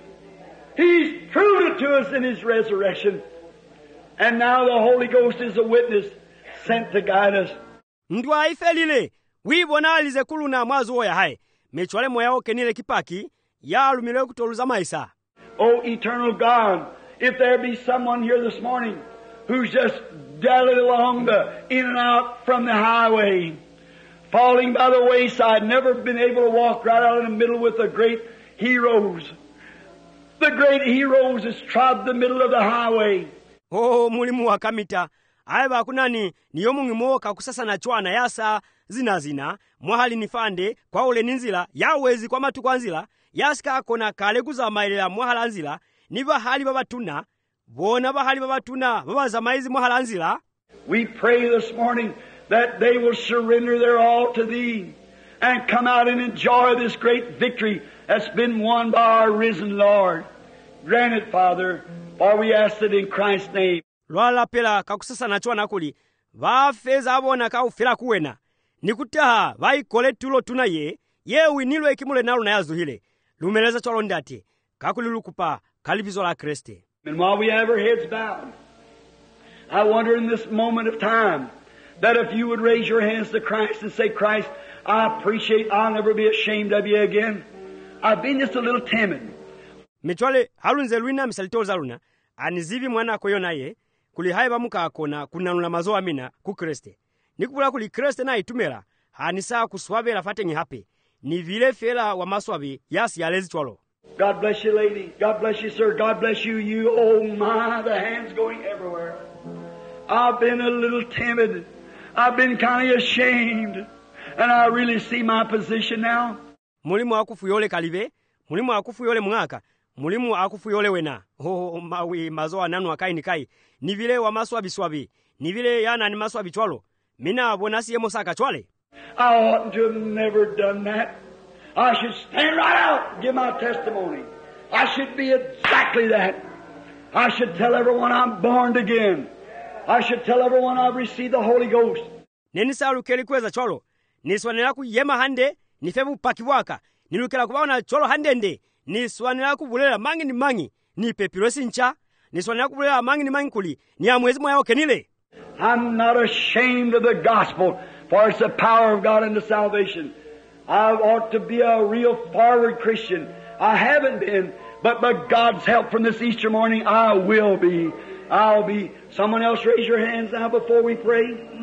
He's proved it to us in His resurrection. And now the Holy Ghost is a witness sent to guide us. Ndwa ifelile, wibona alize kuluna mwazu oya hai. Mechwale moya oke nile kipaki, ya lumile kutoluza maisa. Oh, eternal God, if there be someone here this morning who's just dallied along the in and out from the highway, falling by the wayside, never been able to walk right out in the middle with the great heroes. The great heroes has trod the middle of the highway. Oh, mulimu wakamita. Aiba kunani, niyomu ngimoka kusasa na chwana yasa zina zina, mwahali nifande, kwa ule ninzila, yawezi kwa matu kwa nzila, yaska kona kale kuzamailela mwahala nzila, niva hali babatuna, bona bahali babatuna, baba zamaizi mwahala nzila. We pray this morning that they will surrender their all to Thee and come out and enjoy this great victory that's been won by our risen Lord. Grant it, Father, for we ask it in Christ's name. Lwala pela kakusasa na chwana kuli, vafeza abona kaufila kuwena. Nikutaha, vai kole tulo tuna ye, ye winilo ekimule nalu na yazu hile. Lumeleza chwalo ndate, kakulilukupa, kalibizo la Kriste. And while we have our heads bowed, I wonder in this moment of time, that if you would raise your hands to Christ and say, Christ, I appreciate, I'll never be ashamed of you again. I've been just a little timid. Michwale, halunze luina misalitoza luna, anizivi mwana koyona ye, kuli haiba muka akona kunanula mazo amina ku Kriste. Nikupula kuli Kriste na itumela, hanisa kuswabe la fatengi hape. Ni vile fela wa maswabi, yasi ya lezi chwalo. God bless you, lady. God bless you, sir. God bless you, you. Oh my, the hands going everywhere. I've been a little timid. I've been kind of ashamed. And I really see my position now. Mulimu akufu yole kalive, mulimu akufu yole mwaka, mulimu akufu yole wena. Oh, mawi mazoa nanu wakai ni kai. Ni vile wa maswabi swabi. Ni vile yana ni maswabi chwalo. Mina bonasi yemo saka chwale. I oughtn't to have never done that. I should stand right out and give my testimony. I should be exactly that. I should tell everyone I'm born again. I should tell everyone I've received the Holy Ghost. Nenisa lukeli kweza chwalo. Niswanela ku yema hande, nifebu pakiwaka. Nilukela kubaona chwalo hande nde. Niswanela kubulela mangi ni mangi. Ni pepirosi ncha. Niswanela kubulela mangi ni mangi kuli. Ni amwezi moya okenile. I'm not ashamed of the gospel, for it's the power of God unto salvation. I ought to be a real forward Christian. I haven't been, but by God's help from this Easter morning, I will be. I'll be. Someone else raise your hands now before we pray.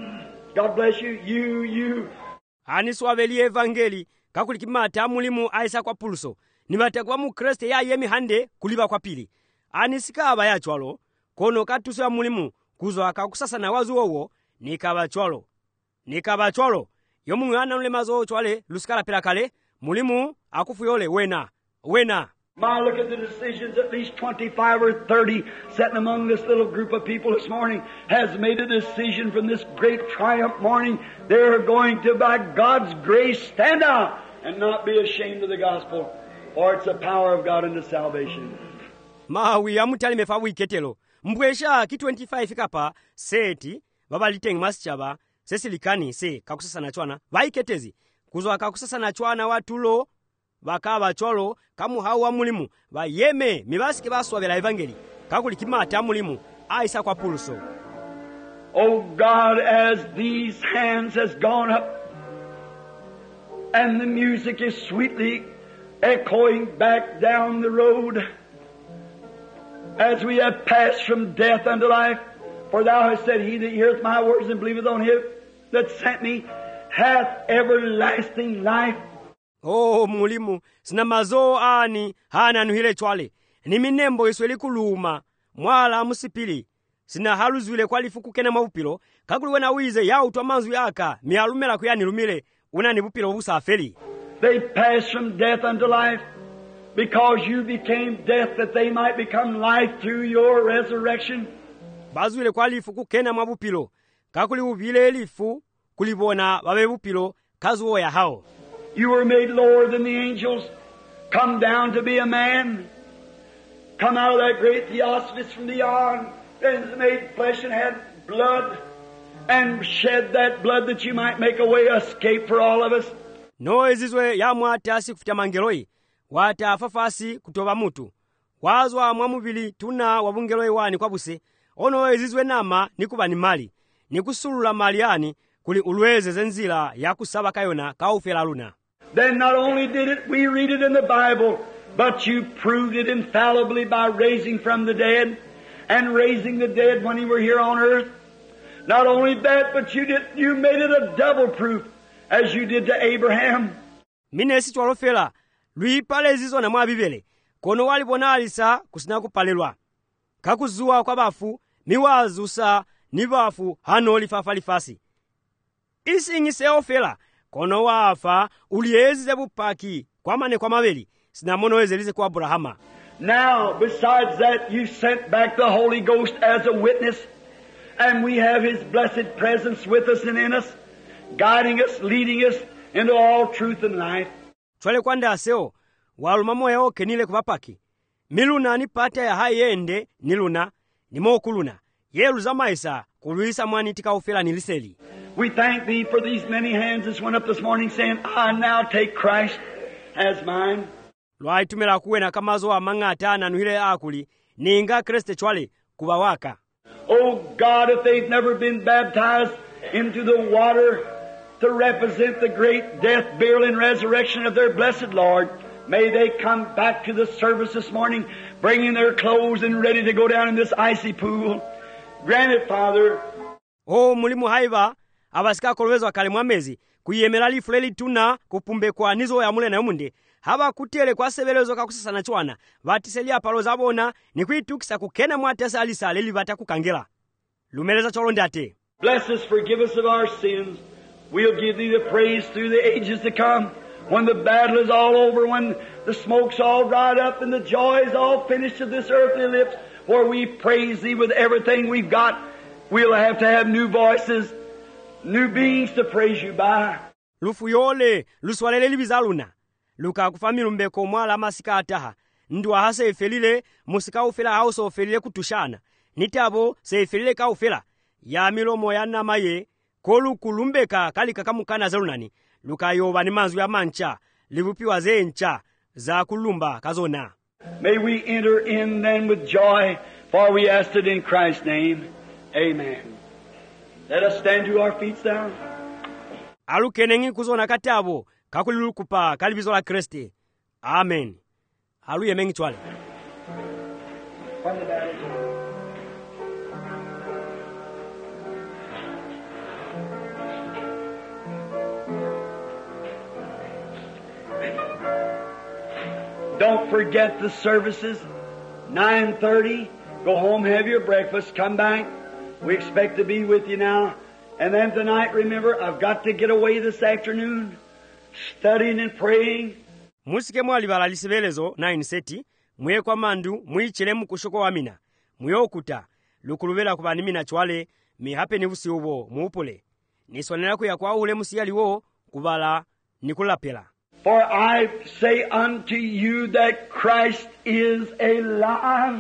God bless you. You, you. Aniswabeli evangeli, kakulikimata mulimu aisa kwa pulso. Nivatekwa mu Kriste ya yemi hande kuliba kwa pili. Anisika ya chwalo, kono katuso ya mulimu, kuzo akakusasa na wazu owo, nikaba chwalo. Nikaba chwalo. Yomu ngana nule mazo chwale, lusikala pila kale, mulimu akufu yole wena. Wena. My, look at the decisions, at least twenty-five or thirty sitting among this little group of people this morning has made a decision from this great triumph morning. They're going to, by God's grace, stand out and not be ashamed of the gospel, for it's the power of God unto salvation. Mawi ya mutali mefa wiketelo. Mbwesha ki twenty-five kapa, seti, baba liteng masichaba, sesilikani se kakusasa na chwana, vaiketezi. Kuzo kakusasa na chwana watulo, bakaba cholo, kamu hawa mulimu, ba yeme, mibasike baswabela evangeli, kakulikimata mulimu, aisa kwa pulso. Oh God, as these hands has gone up, and the music is sweetly echoing back down the road, as we have passed from death unto life, for Thou hast said, He that heareth my words and believeth on Him that sent me hath everlasting life. Oh mulimu sina mazo ani hana nuhile chwale ni minembo isweli kuluma mwala musipili sina haluzwile kwalifu kukena mabupilo kakuliwe na wize ya utwa manzu yaka mialumela kuyani lumile unani bupilo busafeli. They passed from death unto life because you became death that they might become life through your resurrection. Bazwile kwalifu kukena mabupilo kakuli ubile elifu kulibona babe bupilo kazuo ya hao. You were made lower than the angels, come down to be a man, come out of that great theosophist from beyond, and was made flesh and had blood, and shed that blood that you might make a way escape for all of us. No ezizwe ya mwatasi kufutia mangeloi, wata afafasi kutoba mutu. Wazwa mwamubili tuna wabungeloi wani kwa buse, ono ezizwe nama nikuba ni mali, nikusulula mali yani kuli ulweze zenzila ya kusaba kayona kaufela luna. Then not only did it, we read it in the Bible, but you proved it infallibly by raising from the dead, and raising the dead when you were here on earth. Not only that, but you did, you made it a double proof, as you did to Abraham. Minesi twalofela, lui pale zizo na mwabibele, kono wali bonalisa kusina kupalelwa. Kakuzua kwa bafu, miwazusa, nibafu, hano lifafalifasi. Isi ingise ofela, kono wafa, uliezi bupaki, kwa mane kwa mabeli, sinamono ezelize kwa Abrahama. Now, besides that, you sent back the Holy Ghost as a witness, and we have His blessed presence with us and in us, guiding us, leading us into all truth and life. Chwale kwanda aseo, walumamo yao kenile kubapaki. Miluna ni pata ya hayende niluna, ni mokuluna. Yelu zamaisa, kuluisa mwani tika ufela niliseli. We thank Thee for these many hands that went up this morning saying, I now take Christ as mine. Lwa itumela kuwe na kamazo wa mangata na nuhile akuli, ni inga Kriste chwale kubawaka. Oh God, if they've never been baptized into the water to represent the great death, burial, and resurrection of their blessed Lord, may they come back to the service this morning, bringing their clothes and ready to go down in this icy pool. Grant it, Father. Oh mulimu haiva, abasika kolwezo wakale mwamezi, kuyemela lifuleli tuna kupumbe kwa nizo ya mule na umunde. Haba kutele kwa sebelezo kakusasa na chwana, vatiseli apalo zabona, ni kuitukisa kukena mwatesa alisa leli vata kukangela. Lumeleza cholonde ate. Bless us, forgive us of our sins. We'll give Thee the praise through the ages to come. When the battle is all over, when the smoke's all dried up and the joy is all finished of this earthly lips, where we praise Thee with everything we've got, we'll have to have new voices, new beings to praise You by. Lufu yole, luswalele libizaluna. Luka kufamilu mbeko mwala masika ataha. Ndua hasa efelile, musika ufela hauso ofelile kutushana. Nitabo se efelile ka ufela. Ya milomo ya namaye, kolu kulumbeka kalika kamukana zalunani. Luka yoba ni manzu ya mancha, livupiwa ze ncha, za kulumba kazona. May we enter in then with joy, for we ask it in Christ's name. Amen. Let us stand to our feet down. Alu kenengi kuzona katabo, kakulilukupa kalibizo la Kristi. Amen. Alu yemengi chwale. From the battle. Don't forget the services. nine thirty. Go home, have your breakfast, come back. We expect to be with you now. And then tonight, remember, I've got to get away this afternoon, studying and praying. Musike mwali bala lisibelezo nine thirty. Mwe kwa mandu, mwichilemu kushoko wa mina. Mwe okuta, lukulubela kubani mina chwale, mi hape ni usi ubo, muupole. Niswanela kuya kwa ule musiyali wo, kubala, nikulapela. For I say unto you that Christ is alive.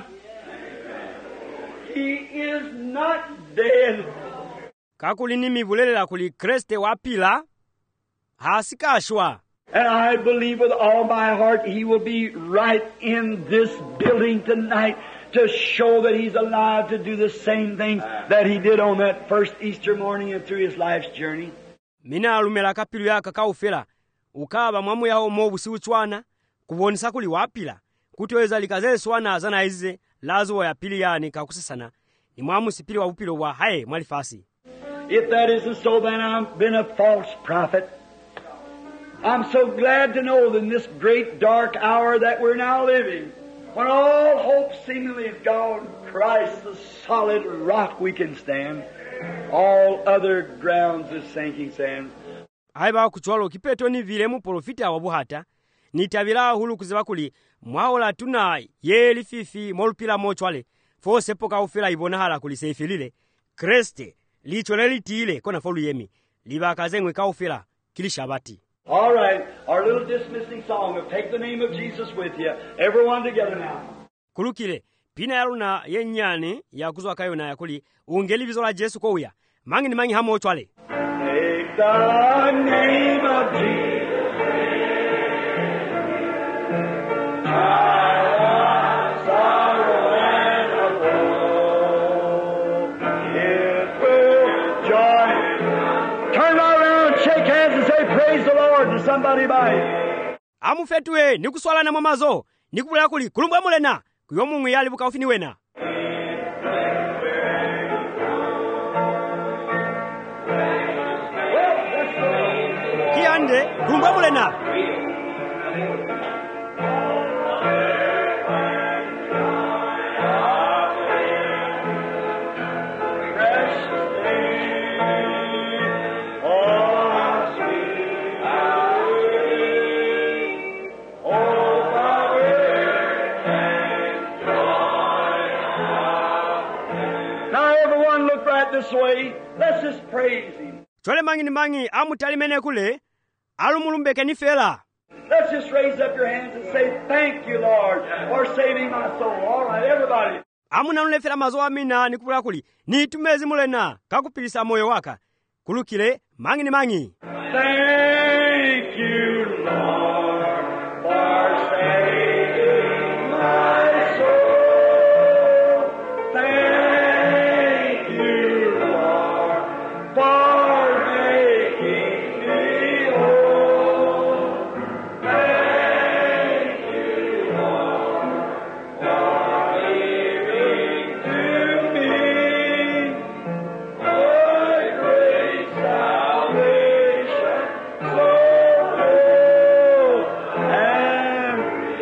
He is not dead. Kakuli nimi vulelela kuli Kriste wapila, hasikashwa. And I believe with all my heart He will be right in this building tonight to show that He's alive to do the same things that He did on that first Easter morning and through His life's journey. Mina alumela kapilu ya kakaufela, ukaba mwamu yao mobu si uchwana, kubonisa kuli wapila, kutuweza likazele swana zana ize, lazo ya pili yani kakusasana, ni mwamu sipili wa upilo wa hae mwalifasi. If that isn't so, then I've been a false prophet. I'm so glad to know that in this great dark hour that we're now living, when all hope seemingly is gone, Christ, the solid rock we can stand, all other grounds is sinking sand. Aiba kuchwalo kipeto ni vile mu profita wa buhata, nitabila hulu kuziba kuli, mwaola tuna yeli fifi molupila mochwale, fo sepoka ufila ibona hala kuli seifilile, kreste, lichwele tile kona folu yemi, liba kazengwe ka ufila, kili shabati. All right, our little dismissing song of Take the Name of Jesus with you. Everyone together now. Kulukile, pina yaruna yenyane ya kuzwa kayo na yakuli, ungeli vizola Jesu kwa uya, mangi ni mangi hamo ochwale. Take the name of Jesus. Somebody by amu fetue nikuswala na mamazo nikubula kuli kulumbwa mulena kuyo mungu yali buka ufini wena kiande kulumbwa mulena this way. Let's just praise Him. Chole mangi ni mangi amu talimene kule alumulumbeke ni fela. Let's just raise up your hands and say, thank you, Lord, for saving my soul. All right, everybody. Amu nanule fela mazo amina ni kubula kuli. Ni tumezi mulena kakupilisa moyo waka. Kulukile mangi ni mangi. Thank you, Lord, for saving my soul. Thank you, Lord, for making me whole. Thank you, Lord, for giving to me the great salvation, so full and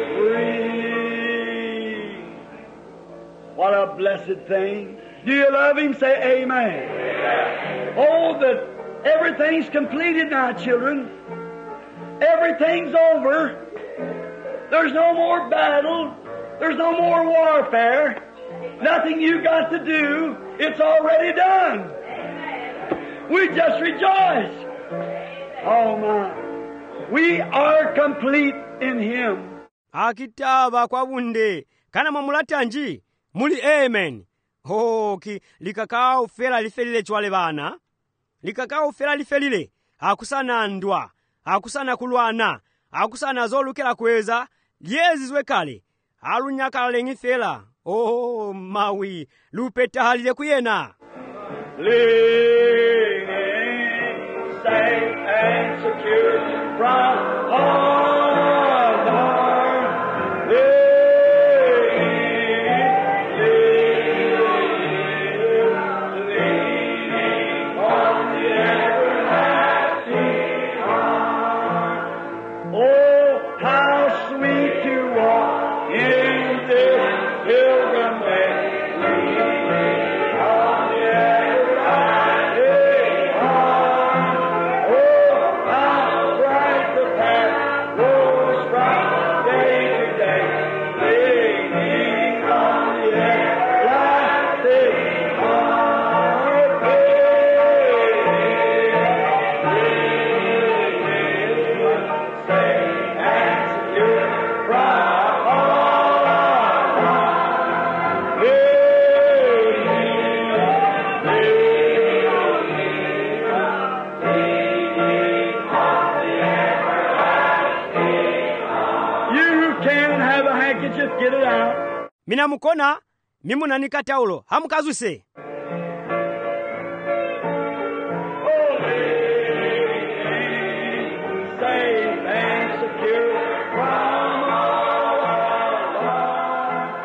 free. What a blessed thing. Do you love Him? Say amen. Amen. Oh, that everything's completed now, children. Everything's over. There's no more battle. There's no more warfare. Nothing you got to do. It's already done. We just rejoice. Oh my. We are complete in Him. Akitaba kwa bunde. Kana mamulatanji. Muli amen. Ho ki likakao fela lifelile chwale bana. Likakao fela lifelile. Akusana ndwa. Akusana kulwana. Akusana zolukela kweza. Yezi zwekale. Alunyaka lengi fela. Oh mawi. Lupeta halile kuyena. Living safe and secure from all harm. Living, leaning on the everlasting arm. Oh, how sweet to walk in this pilgrim way. Leaning on the everlasting arm. Oh, how bright the path grows from day to day. Leaning on the everlasting arm. Safe and secure from all harm. You can have a handkerchief, get it out. Mina mukona. Mimuna nikataulo. Hamukazuse. Safe and secure from all harm.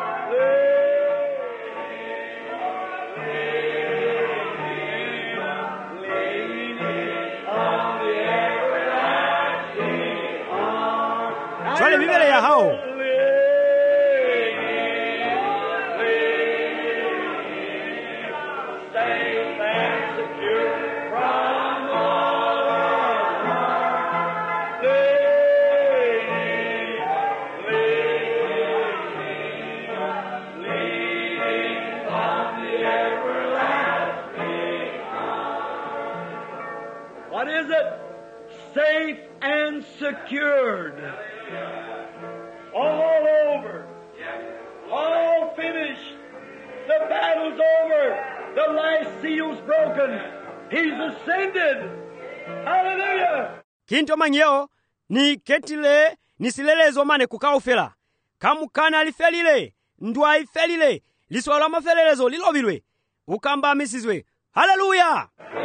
haleluya hao. What is it? Safe and secured. All over. All finished. The battle's over. The last seal's broken. He's ascended. Hallelujah. Kinto manyeo ni ketile nisilelezo mane kukaufela. Kamukana alifelile, ndwa ifelile, liswala mafelelezo lilobilwe. Ukamba misizwe. Hallelujah.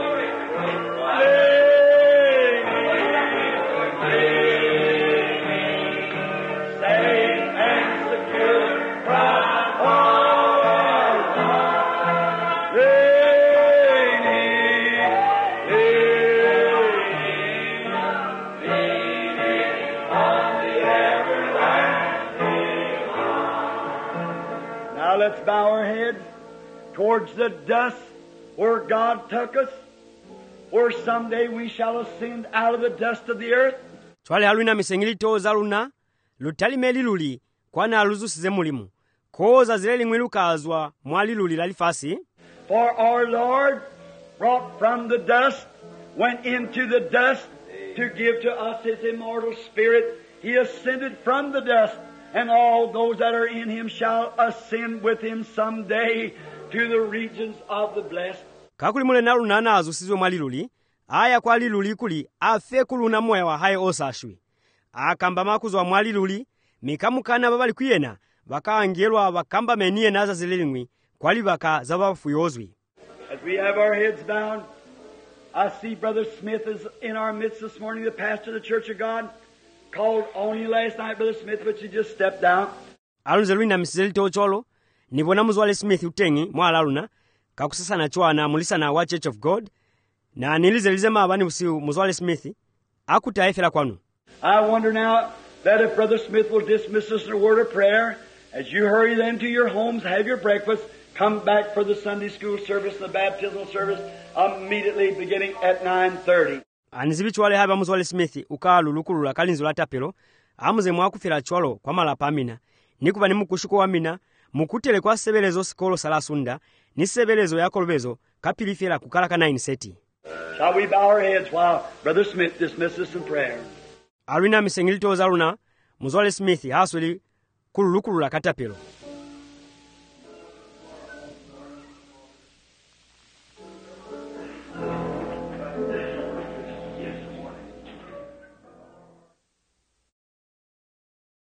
Now let's bow our heads towards the dust where God took us, where someday we shall ascend out of the dust of the earth. Twale halwina misengilito zaluna, lutalime liluli, kwa na aluzusize mulimu. Koza zileli mwilukazwa, mwali luli lalifasi. For our Lord brought from the dust, went into the dust to give to us His immortal Spirit. He ascended from the dust, and all those that are in Him shall ascend with Him someday to the regions of the blessed. Kakuli mule naluna na azusizwe mwali luli, aya kwa liluli kuli, afe kuluna moya wa haye osashwi. Akamba makuzwa mwali luli, mikamukana babali kuyena, baka angelwa bakamba meniye naza zilelingwi, kwali baka zaba fuyozwi. As we have our heads bowed, I see Brother Smith is in our midst this morning, the pastor of the Church of God. Called on you last night, Brother Smith, but you just stepped out. Alunze lwina misilito cholo, nibona muzwale Smith utengi, mwala luna, kakusasa na chua na mulisa na wa Church of God, na nilize lizema abani usi muzwale Smith, akuta efela kwanu. I wonder now that if Brother Smith will dismiss us in a word of prayer, as you hurry then to your homes, have your breakfast, come back for the Sunday school service, the baptismal service, immediately beginning at nine thirty. Anizibi chwale haba muzwale Smith, uka lulukulula kalinzu la tapelo, amuze mwakufila chwalo kwa malapa amina, nikuba ni mukushuko wa mina, mukutele kwa sebelezo sikolo salasunda, ni sebelezo ya kolobezo, kapilifila kukalaka nine thirty. Shall we bow our heads while Brother Smith dismisses us in prayer? Alwina misengilito zaluna, muzwale Smith hasweli kululukulula katapelo.